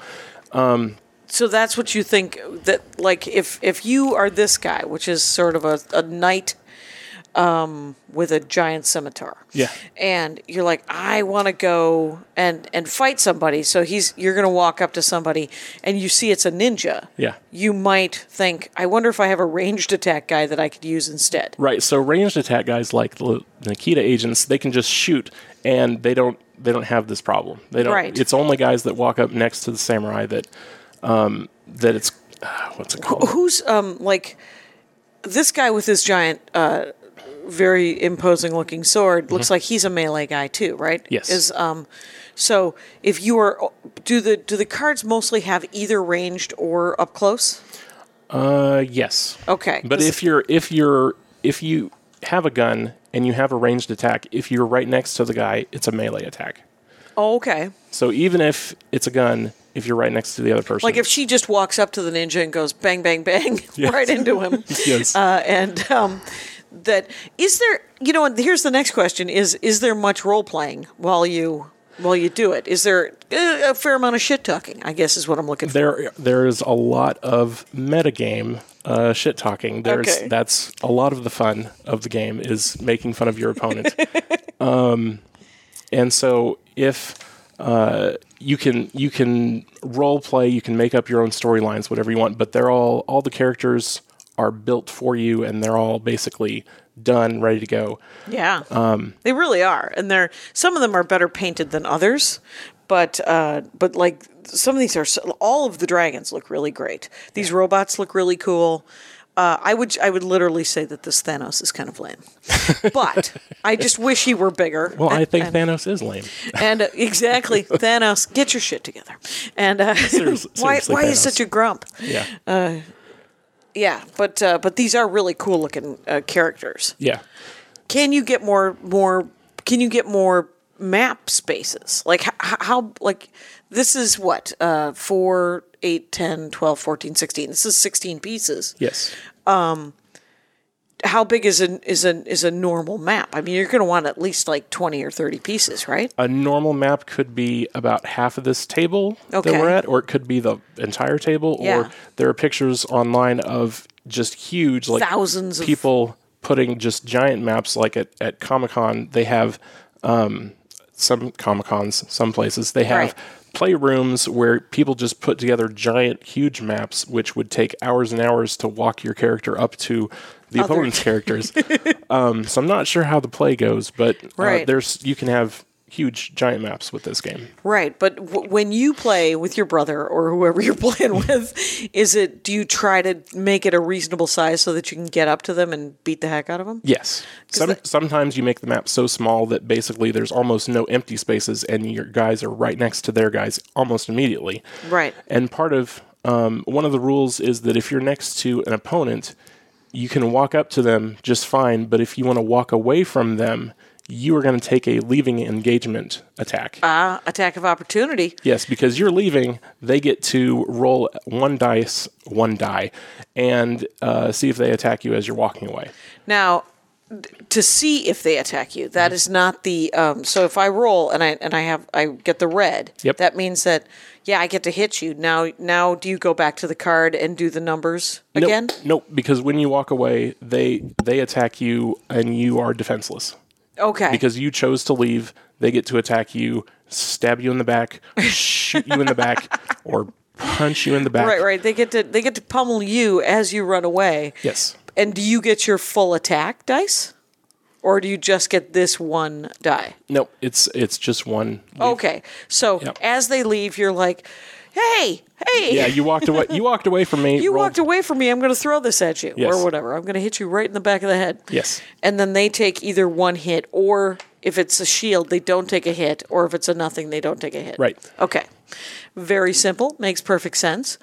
So that's what you think that, like, if if you are this guy, which is sort of a, a knight um, with a giant scimitar, Yeah. and you're like, I want to go and and fight somebody. So he's you're gonna walk up to somebody, and you see it's a ninja. Yeah. You might think, I wonder if I have a ranged attack guy that I could use instead. Right. So ranged attack guys like the Nikita agents, they can just shoot, and they don't they don't have this problem. They don't. Right. It's only guys that walk up next to the samurai that um, that it's uh, what's it called? Who's um like this guy with his giant, uh, very imposing looking sword looks like he's a melee guy too, right? Mm-hmm. Yes. Is um, so if you are, do the do the cards mostly have either ranged or up close? Uh, yes. Okay. But 'cause- if you're if you're if you have a gun and you have a ranged attack, if you're right next to the guy, it's a melee attack. oh, okay, So even if it's a gun, if you're right next to the other person, like if she just walks up to the ninja and goes bang bang bang Yes. right into him. yes, Uh, and um, that is there. You know, and here's the next question: is is there much role playing while you while you do it? Is there a, a fair amount of shit talking? I guess is what I'm looking for. there there is a lot of metagame uh, shit talking. There's Okay. That's a lot of the fun of the game is making fun of your opponent. um, and so if uh, you can you can role play, you can make up your own storylines, whatever you want. But they're all all the characters are built for you, and they're all basically done, ready to go. Yeah, um, they really are, and they're some of them are better painted than others, but uh, but like some of these are so, all of the dragons look really great. These yeah. robots look really cool. Uh, I would I would literally say that this Thanos is kind of lame, but I just wish he were bigger. Well, and, I think and, Thanos is lame. And uh, exactly, Thanos, get your shit together. And uh, seriously, why seriously, why Thanos. is such a grump? Yeah. Uh, Yeah, but uh, but these are really cool looking uh, characters. Yeah. Can you get more more? Can you get more map spaces? Like how, how like this is what uh, four, eight, ten, twelve, fourteen, sixteen. This is sixteen pieces. Yes. Um, how big is a is a is a normal map? I mean, you're going to want at least like twenty or thirty pieces, right? A normal map could be about half of this table Okay. that we're at, or it could be the entire table. Yeah. Or there are pictures online of just huge, like Thousands of- people putting just giant maps. Like at at Comic-Con, they have um, some Comic-Cons, some places they have. Right. Playrooms where people just put together giant, huge maps, which would take hours and hours to walk your character up to the Other- opponent's characters. Um, so I'm not sure how the play goes, but uh, Right. there's you can have huge, giant maps with this game. Right, but w- when you play with your brother or whoever you're playing with, is it? Do you try to make it a reasonable size so that you can get up to them and beat the heck out of them? Yes. Some, that- sometimes you make the map so small that basically there's almost no empty spaces, and your guys are right next to their guys almost immediately. Right. And part of um, one of the rules is that if you're next to an opponent, you can walk up to them just fine, but if you want to walk away from them, you are going to take a leaving engagement attack. Ah, attack of opportunity. Yes, because you're leaving, they get to roll one dice, one die, and uh, see if they attack you as you're walking away. Now, d- to see if they attack you, that is not the. Um, so if I roll and I and I have I get the red, Yep. that means that yeah I get to hit you. Now now do you go back to the card and do the numbers again? Nope, nope, because when you walk away, they they attack you and you are defenseless. Okay. Because you chose to leave, they get to attack you, stab you in the back, shoot you in the back, or punch you in the back. right, right. They get to they get to pummel you as you run away. Yes. And do you get your full attack dice? Or do you just get this one die? Nope, it's it's just one. leave. Okay. So Yep. as they leave, you're like, hey, hey. Yeah, you walked away. You walked away from me. You rolled- walked away from me. I'm going to throw this at you Yes. or whatever. I'm going to hit you right in the back of the head. Yes. And then they take either one hit, or if it's a shield, they don't take a hit, or if it's a nothing, they don't take a hit. Right. Okay. Very simple. Makes perfect sense.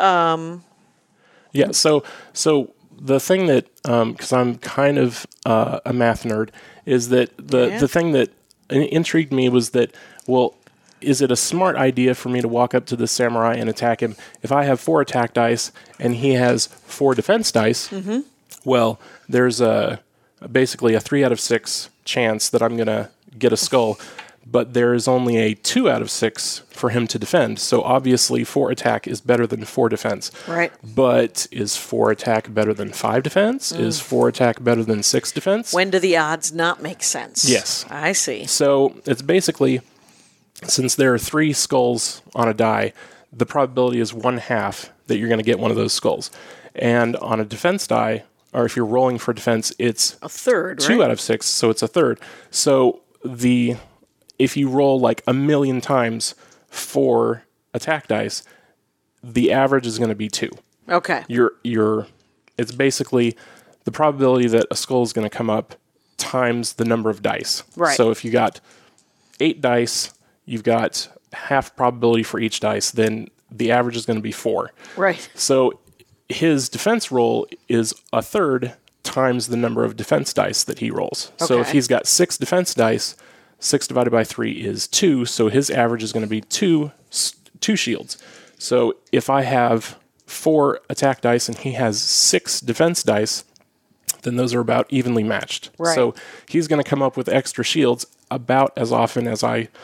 Yeah. So so the thing that because I'm kind of uh, a math nerd is that the Yeah. the thing that in- intrigued me was that well. Is it a smart idea for me to walk up to the samurai and attack him if I have four attack dice and he has four defense dice? Mm-hmm. Well, there's a basically a three out of six chance that I'm going to get a skull, but there is only a two out of six for him to defend. So obviously, four attack is better than four defense. Right. But is four attack better than five defense? Is four attack better than six defense? When do the odds not make sense? Yes. I see. So it's basically, since there are three skulls on a die, the probability is one half that you're going to get one of those skulls. And on a defense die, or if you're rolling for defense, it's A third, two right? out of six, so it's a third. So the if you roll like a million times for attack dice, the average is going to be two. Okay. You're you're it's basically the probability that a skull is going to come up times the number of dice. Right. So if you got eight dice, you've got half probability for each dice, then the average is going to be four. Right. So his defense roll is a third times the number of defense dice that he rolls. So if Okay. he's got six defense dice, six divided by three is two. So his average is going to be two, s- two shields. So if I have four attack dice and he has six defense dice, then those are about evenly matched. Right. So he's going to come up with extra shields about as often as I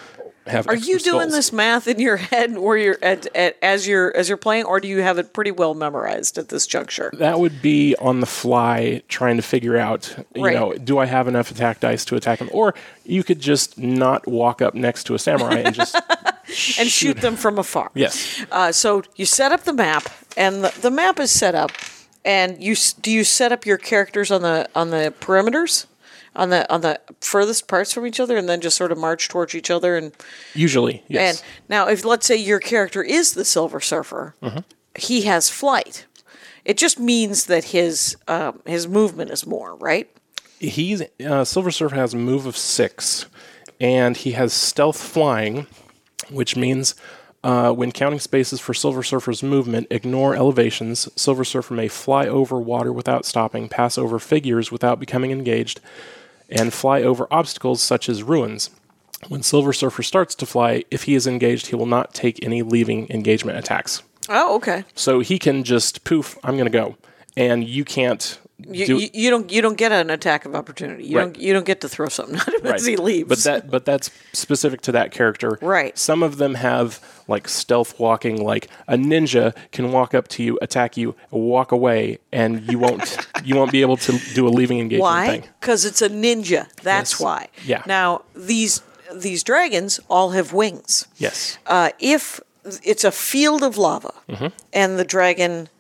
have. Are extra you doing skulls. this math in your head, where you're at, at as you're as you're playing, or do you have it pretty well memorized at this juncture? That would be on the fly, trying to figure out, you Right. know, do I have enough attack dice to attack them? Or you could just not walk up next to a samurai and just And shoot them from afar. Yes. Uh, so you set up the map, and the, the map is set up, and you s- do you set up your characters on the on the perimeters, on the on the furthest parts from each other, and then just sort of march towards each other. And Usually, yes. and now, if let's say your character is the Silver Surfer, Mm-hmm. he has flight. It just means that his um, his movement is more, right? He's uh, Silver Surfer has a move of six, and he has stealth flying, which means uh, when counting spaces for Silver Surfer's movement, ignore elevations. Silver Surfer may fly over water without stopping, pass over figures without becoming engaged, and fly over obstacles such as ruins. When Silver Surfer starts to fly, if he is engaged, he will not take any leaving engagement attacks. Oh, okay. So he can just poof, I'm going to go, and you can't. You, do, you, you don't you don't get an attack of opportunity. You Right. don't you don't get to throw something at him as he leaves. But that but that's specific to that character. Right. Some of them have like stealth walking, like a ninja can walk up to you, attack you, walk away, and you won't you won't be able to do a leaving engagement Why? thing. Because it's a ninja. That's Yes. why. Yeah. Now these these dragons all have wings. Yes. Uh, if it's a field of lava, Mm-hmm. and the dragon,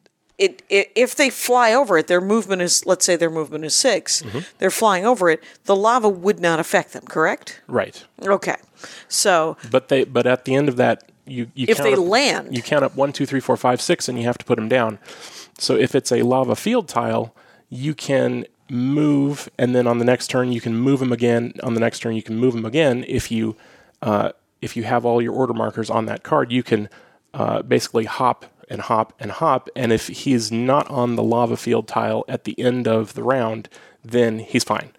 it, it if they fly over it, their movement is, let's say their movement is six. Mm-hmm. They're flying over it. The lava would not affect them. Correct? Right. Okay. So But they but at the end of that you, you If count they up, land. you count up one, two, three, four, five, six, and you have to put them down. So if it's a lava field tile, you can move, and then on the next turn you can move them again. On the next turn you can move them again. If you uh, if you have all your order markers on that card, you can uh, basically hop and hop and hop. And if he's not on the lava field tile at the end of the round, then he's fine.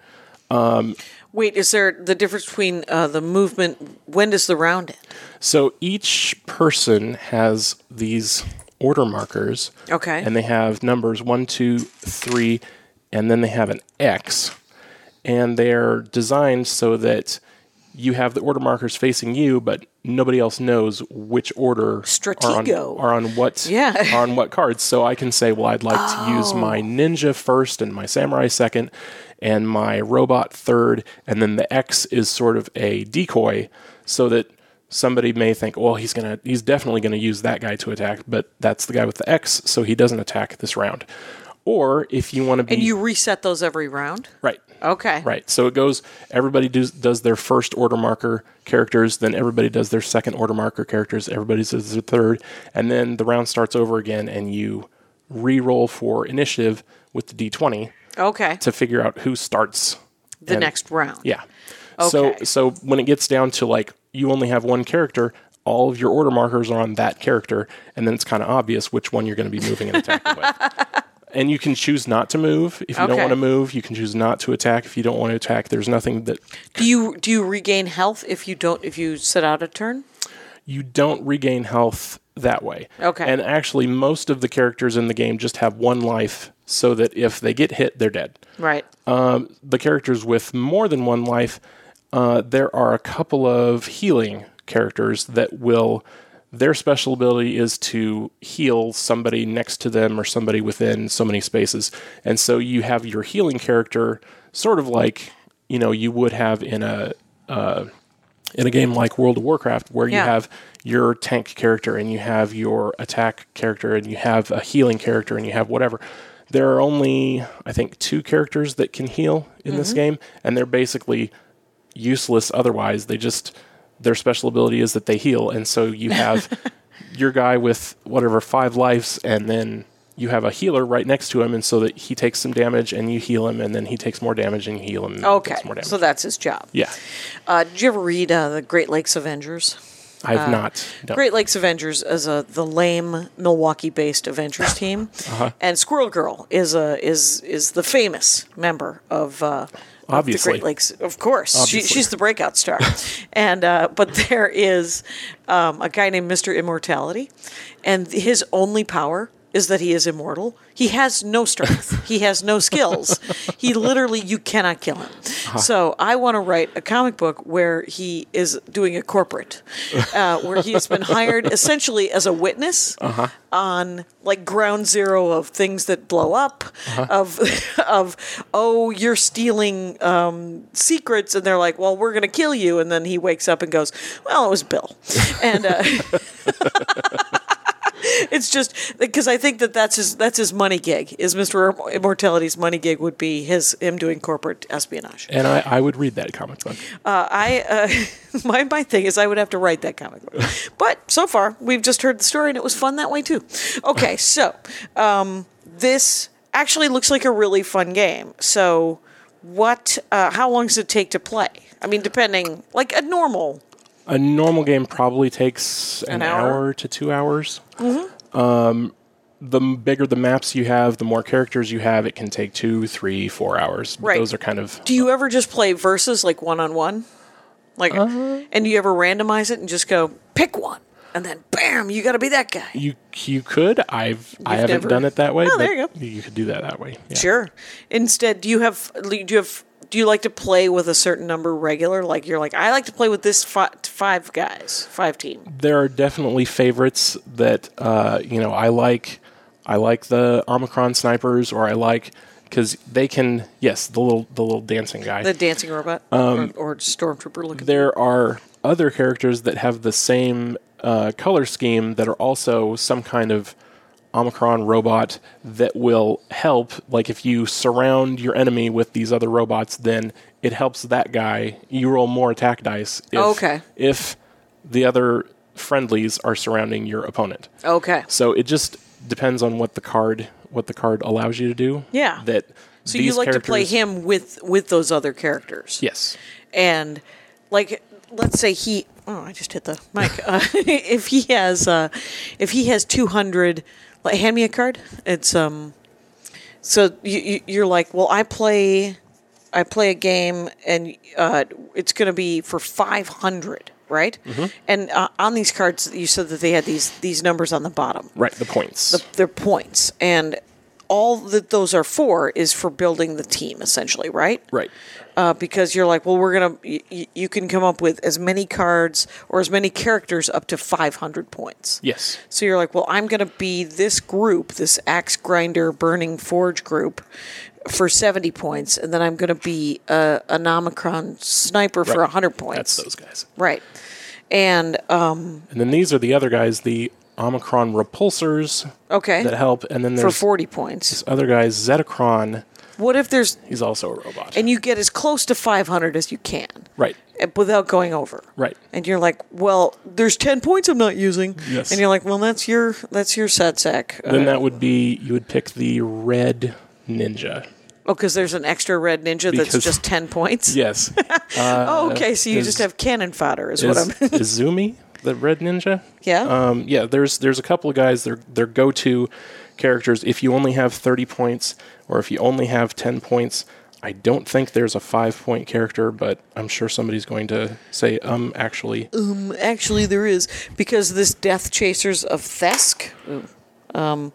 wait, is there the difference between uh, the movement? When does the round end? So each person has these order markers. Okay. And they have numbers one, two, three, and then they have an X. And they're designed so that you have the order markers facing you, but nobody else knows which order are on, Stratego. are on what Yeah. are on what cards. So I can say, well, I'd like to use my ninja first and my samurai second and my robot third, and then the X is sort of a decoy so that somebody may think, well, he's gonna he's definitely gonna use that guy to attack, but that's the guy with the X, so he doesn't attack this round. Or if you want to be And you reset those every round? right. Okay. Right. So it goes, everybody does, does their first order marker characters, then everybody does their second order marker characters, everybody does their third, and then the round starts over again, and you re-roll for initiative with the D twenty Okay. to figure out who starts. The and- next round. Yeah. So Okay. so when it gets down to like, you only have one character, all of your order markers are on that character, and then it's kind of obvious which one you're going to be moving and attacking with. And you can choose not to move if you don't Okay. want to move. You can choose not to attack if you don't want to attack. There's nothing that Do you do you regain health if you don't if you sit out a turn? you don't regain health that way. Okay. And actually, most of the characters in the game just have one life, so that if they get hit, they're dead. Right. Um, the characters with more than one life, uh, there are a couple of healing characters that will. Their special ability is to heal somebody next to them or somebody within so many spaces. And so you have your healing character sort of like, you know, you would have in a uh, in a game like World of Warcraft, where you Yeah. have your tank character and you have your attack character and you have a healing character and you have whatever. There are only, I think, two characters that can heal in this game, and they're basically useless otherwise. They just... Their special ability is that they heal, and so you have your guy with whatever five lives, and then you have a healer right next to him, and so that he takes some damage, and you heal him, and then he takes more damage, and you heal him. And he Okay. takes more damage. So that's his job. Yeah, Uh, did you ever read uh, the Great Lakes Avengers? I've not. No. Great Lakes Avengers is a the lame Milwaukee-based Avengers team, Uh-huh. and Squirrel Girl is a is is the famous member of. Uh, of Obviously. the Great Lakes, of course, she, Obviously. she's the breakout star, and uh, but there is um, a guy named Mister Immortality, and his only power is that he is immortal. He has no strength. He has no skills. He literally, you cannot kill him. Uh-huh. So I want to write a comic book where he is doing a corporate, uh, where he has been hired essentially as a witness uh-huh. on like ground zero of things that blow up, uh-huh. of, of, oh, you're stealing um, secrets. And they're like, well, we're going to kill you. And then he wakes up and goes, well, it was Bill. And, uh, it's just because I think that that's his that's his money gig. Is Mister Immortality's money gig would be his him doing corporate espionage. And I, I would read that comic book. Uh, I uh, my my thing is I would have to write that comic book. But so far we've just heard the story and it was fun that way too. Okay, so um, this actually looks like a really fun game. So what? Uh, how long does it take to play? I mean, depending like a normal. A normal game probably takes an, an hour? hour to two hours. Mm-hmm. Um, the bigger the maps you have, the more characters you have, it can take two, three, four hours. But right. Those are kind of... Do you ever just play versus, like one-on-one? Like, uh, and do you ever randomize it and just go, pick one, and then bam, you got to be that guy? You you could. I've You've I haven't never... done it that way. Oh, but there you go. You could do that that way. Yeah. Sure. Instead, do you have do you have... Do you like to play with a certain number regular? Like you're like, I like to play with this fi- five guys, five team. There are definitely favorites that uh, you know I like. I like the Omicron snipers, or I like because they can. Yes, the little the little dancing guy, the dancing robot, um, or, or stormtrooper looking. There are other characters that have the same uh, color scheme that are also some kind of Omicron robot that will help. Like if you surround your enemy with these other robots, then it helps that guy. You roll more attack dice if, okay. if the other friendlies are surrounding your opponent. Okay. So it just depends on what the card what the card allows you to do. Yeah. That so you like to play him with with those other characters. Yes. And like let's say he oh I just hit the mic. uh, if he has uh, if he has two hundred. Like, hand me a card. It's um. So you, you you're like, well, I play, I play a game, and uh, it's going to be for five hundred, right? Mm-hmm. And uh, on these cards, you said that they had these these numbers on the bottom. Right, the points. The, they're points, and all that those are for is for building the team, essentially, right? Right. Uh, because you're like, well, we're gonna. Y- you can come up with as many cards or as many characters up to five hundred points. Yes. So you're like, well, I'm gonna be this group, this axe grinder, burning forge group, for seventy points, and then I'm gonna be a, an Omicron sniper right. for one hundred points. That's those guys. Right. And um. And then these are the other guys, the Omicron repulsors. Okay. That help, and then there's for forty points. This other guy, Zetacron. What if there's... He's also a robot. And you get as close to five hundred as you can. Right. Without going over. Right. And you're like, well, there's ten points I'm not using. Yes. And you're like, well, that's your that's your set sack. Then uh, that would be, you would pick the red ninja. Oh, because there's an extra red ninja because, that's just ten points? Yes. Uh, oh, okay, so you is, just have cannon fodder is, is what I'm... Izumi, the red ninja? Yeah. Um, yeah, there's there's a couple of guys, they're, they're go-to characters. If you only have thirty points, or if you only have ten points, I don't think there's a five-point character, but I'm sure somebody's going to say, um, actually. Um, actually there is, because this Death Chasers of Thesk um,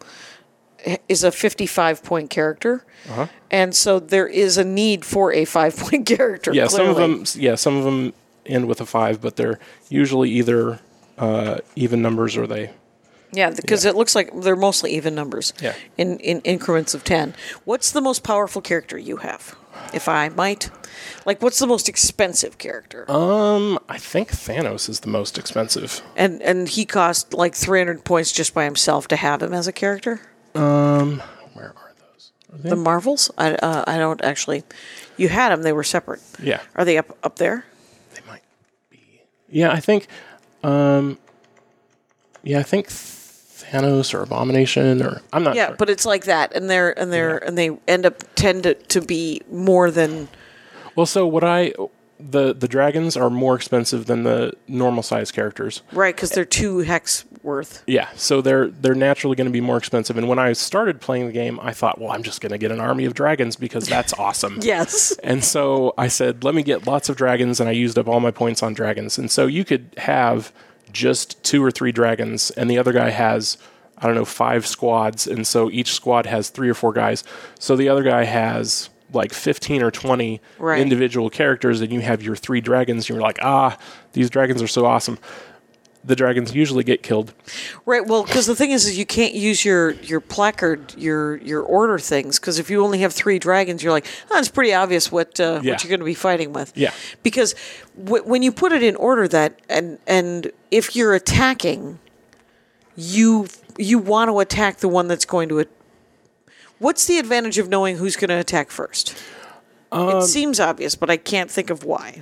is a fifty-five-point character, uh-huh. and so there is a need for a five-point character. Yeah, clearly. some of them. Yeah, some of them end with a five, but they're usually either uh, even numbers or they. Yeah, because yeah. it looks like they're mostly even numbers. Yeah. In, in increments of ten. What's the most powerful character you have, if I might? Like, what's the most expensive character? Um, I think Thanos is the most expensive. And and he cost like three hundred points just by himself to have him as a character? Um, where are those? Are they? The Marvels? I, uh, I don't actually. You had them, they were separate. Yeah. Are they up, up there? They might be. Yeah, I think. Um, yeah, I think. Thanos or Abomination or I'm not yeah, sure. but it's like that, and they're and they're yeah. and they end up tend to, to be more than. Well, so what I the the dragons are more expensive than the normal size characters, right? Because they're two hex worth. Yeah, so they're they're naturally going to be more expensive. And when I started playing the game, I thought, well, I'm just going to get an army of dragons because that's awesome. Yes. And so I said, let me get lots of dragons, and I used up all my points on dragons. And so you could have just two or three dragons, and the other guy has, I don't know, five squads. And so each squad has three or four guys. So the other guy has like fifteen or twenty Right. individual characters, and you have your three dragons. And you're like, ah, these dragons are so awesome. The dragons usually get killed. Right. Well, because the thing is, is you can't use your your placard, your your order things, because if you only have three dragons, you're like, oh, it's pretty obvious what uh, Yeah. what you're going to be fighting with. Yeah. Because w- when you put it in order, that and and if you're attacking, you you want to attack the one that's going to. A- What's the advantage of knowing who's going to attack first? Um, it seems obvious, but I can't think of why.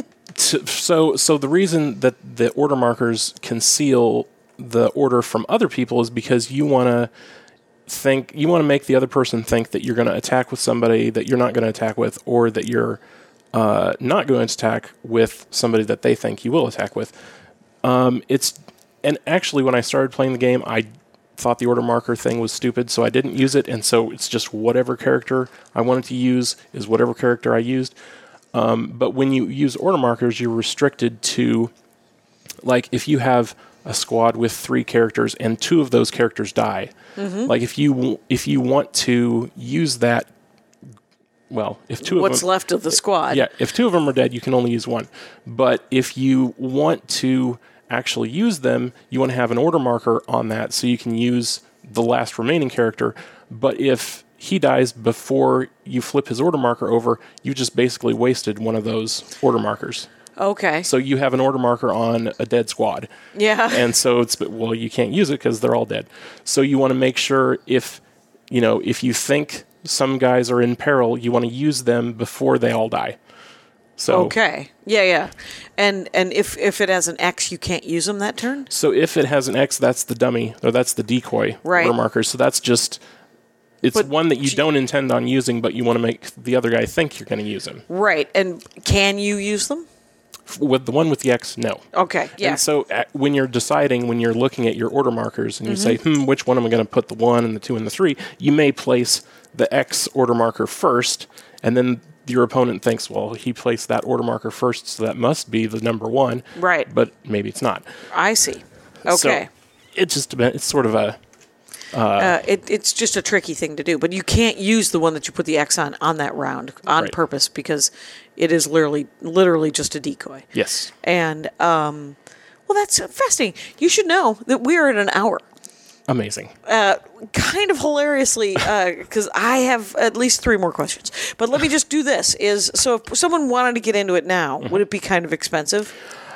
So, so the reason that the order markers conceal the order from other people is because you want to think, you want to make the other person think that you're going to attack with somebody that you're not going to attack with, or that you're uh, not going to attack with somebody that they think you will attack with. Um, it's and actually, when I started playing the game, I thought the order marker thing was stupid, so I didn't use it, and so it's just whatever character I wanted to use is whatever character I used. Um, but when you use order markers, you're restricted to, like, if you have a squad with three characters and two of those characters die, Mm-hmm. like if you if you want to use that, well, if two What's of them, left of the squad? yeah, if two of them are dead, you can only use one. But if you want to actually use them, you want to have an order marker on that so you can use the last remaining character. But if he dies before you flip his order marker over, you just basically wasted one of those order markers. Okay. So you have an order marker on a dead squad. Yeah. And so it's, well, you can't use it because they're all dead. So you want to make sure if, you know, if you think some guys are in peril, you want to use them before they all die. So, Okay. Yeah, yeah. And and if if it has an X, you can't use them that turn? So if it has an X, that's the dummy, or that's the decoy Right. order marker. So that's just, it's But one that you g- don't intend on using, but you want to make the other guy think you're going to use him. Right. And can you use them? F- With the one with the X, no. Okay. Yeah. And so uh, when you're deciding, when you're looking at your order markers and you Mm-hmm. say, hmm, which one am I going to put the one and the two and the three, you may place the X order marker first, and then your opponent thinks, well, he placed that order marker first, so that must be the number one. Right. But maybe it's not. I see. So Okay. it just depends. It's sort of a, uh, it, it's just a tricky thing to do, but you can't use the one that you put the X on on that round on Right. purpose because it is literally literally just a decoy. yes. And um, well, that's fascinating. You should know that we are at an hour. Amazing. Kind of hilariously, because I have at least three more questions. But let me just do this: is so if someone wanted to get into it now, Mm-hmm. would it be kind of expensive?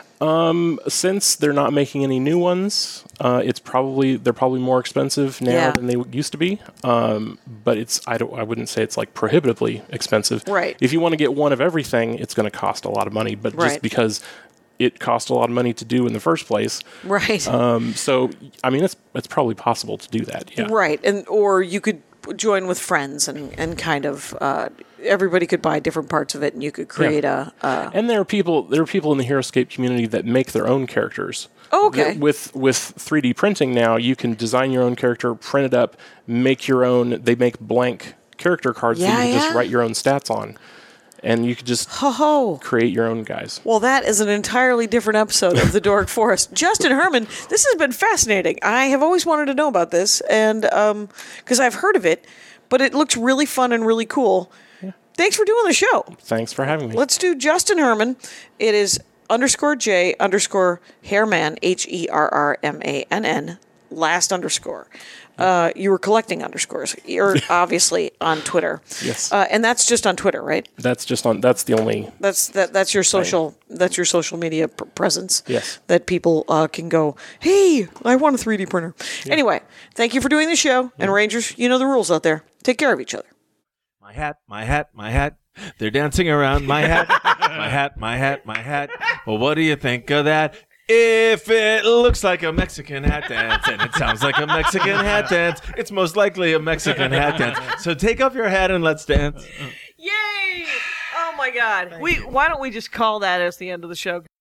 Since they're not making any new ones, uh, it's probably they're probably more expensive now Yeah. than they used to be. Um, but it's I don't I wouldn't say it's like prohibitively expensive. Right. If you want to get one of everything, it's going to cost a lot of money. But Right. just because it cost a lot of money to do in the first place, Right. um, so I mean it's it's probably possible to do that. Yeah. Right, and or you could join with friends and and kind of uh, everybody could buy different parts of it, and you could create a. a And there are people there are people in the HeroScape community that make their own characters. Oh, okay. That with with three D printing now, you can design your own character, print it up, make your own. They make blank character cards that Yeah, you can just yeah. write your own stats on, and you could just ho ho. create your own guys. Well, that is an entirely different episode of the Dork Forest. Justin Herman, this has been fascinating. I have always wanted to know about this, and um, because I've heard of it, but it looks really fun and really cool. Thanks for doing the show. Thanks for having me. Let's do Justin Herman. It is underscore J underscore Hairman, H E R R M A N N, last underscore. Uh, you were collecting underscores. You're obviously on Twitter. Yes. Uh, and that's just on Twitter, right? That's just on. That's the only. That's that. That's your social. That's your social media pr- presence. Yes. That people uh, can go. Hey, I want a three D printer. Anyway, thank you for doing the show. And Rangers, you know the rules out there. Take care of each other. My hat, my hat, my hat. They're dancing around my hat, my hat, my hat, my hat. Well, what do you think of that? If it looks like a Mexican hat dance and it sounds like a Mexican hat dance, it's most likely a Mexican hat dance. So take off your hat and let's dance. Yay! Oh my God. We. Why don't we just call that as the end of the show?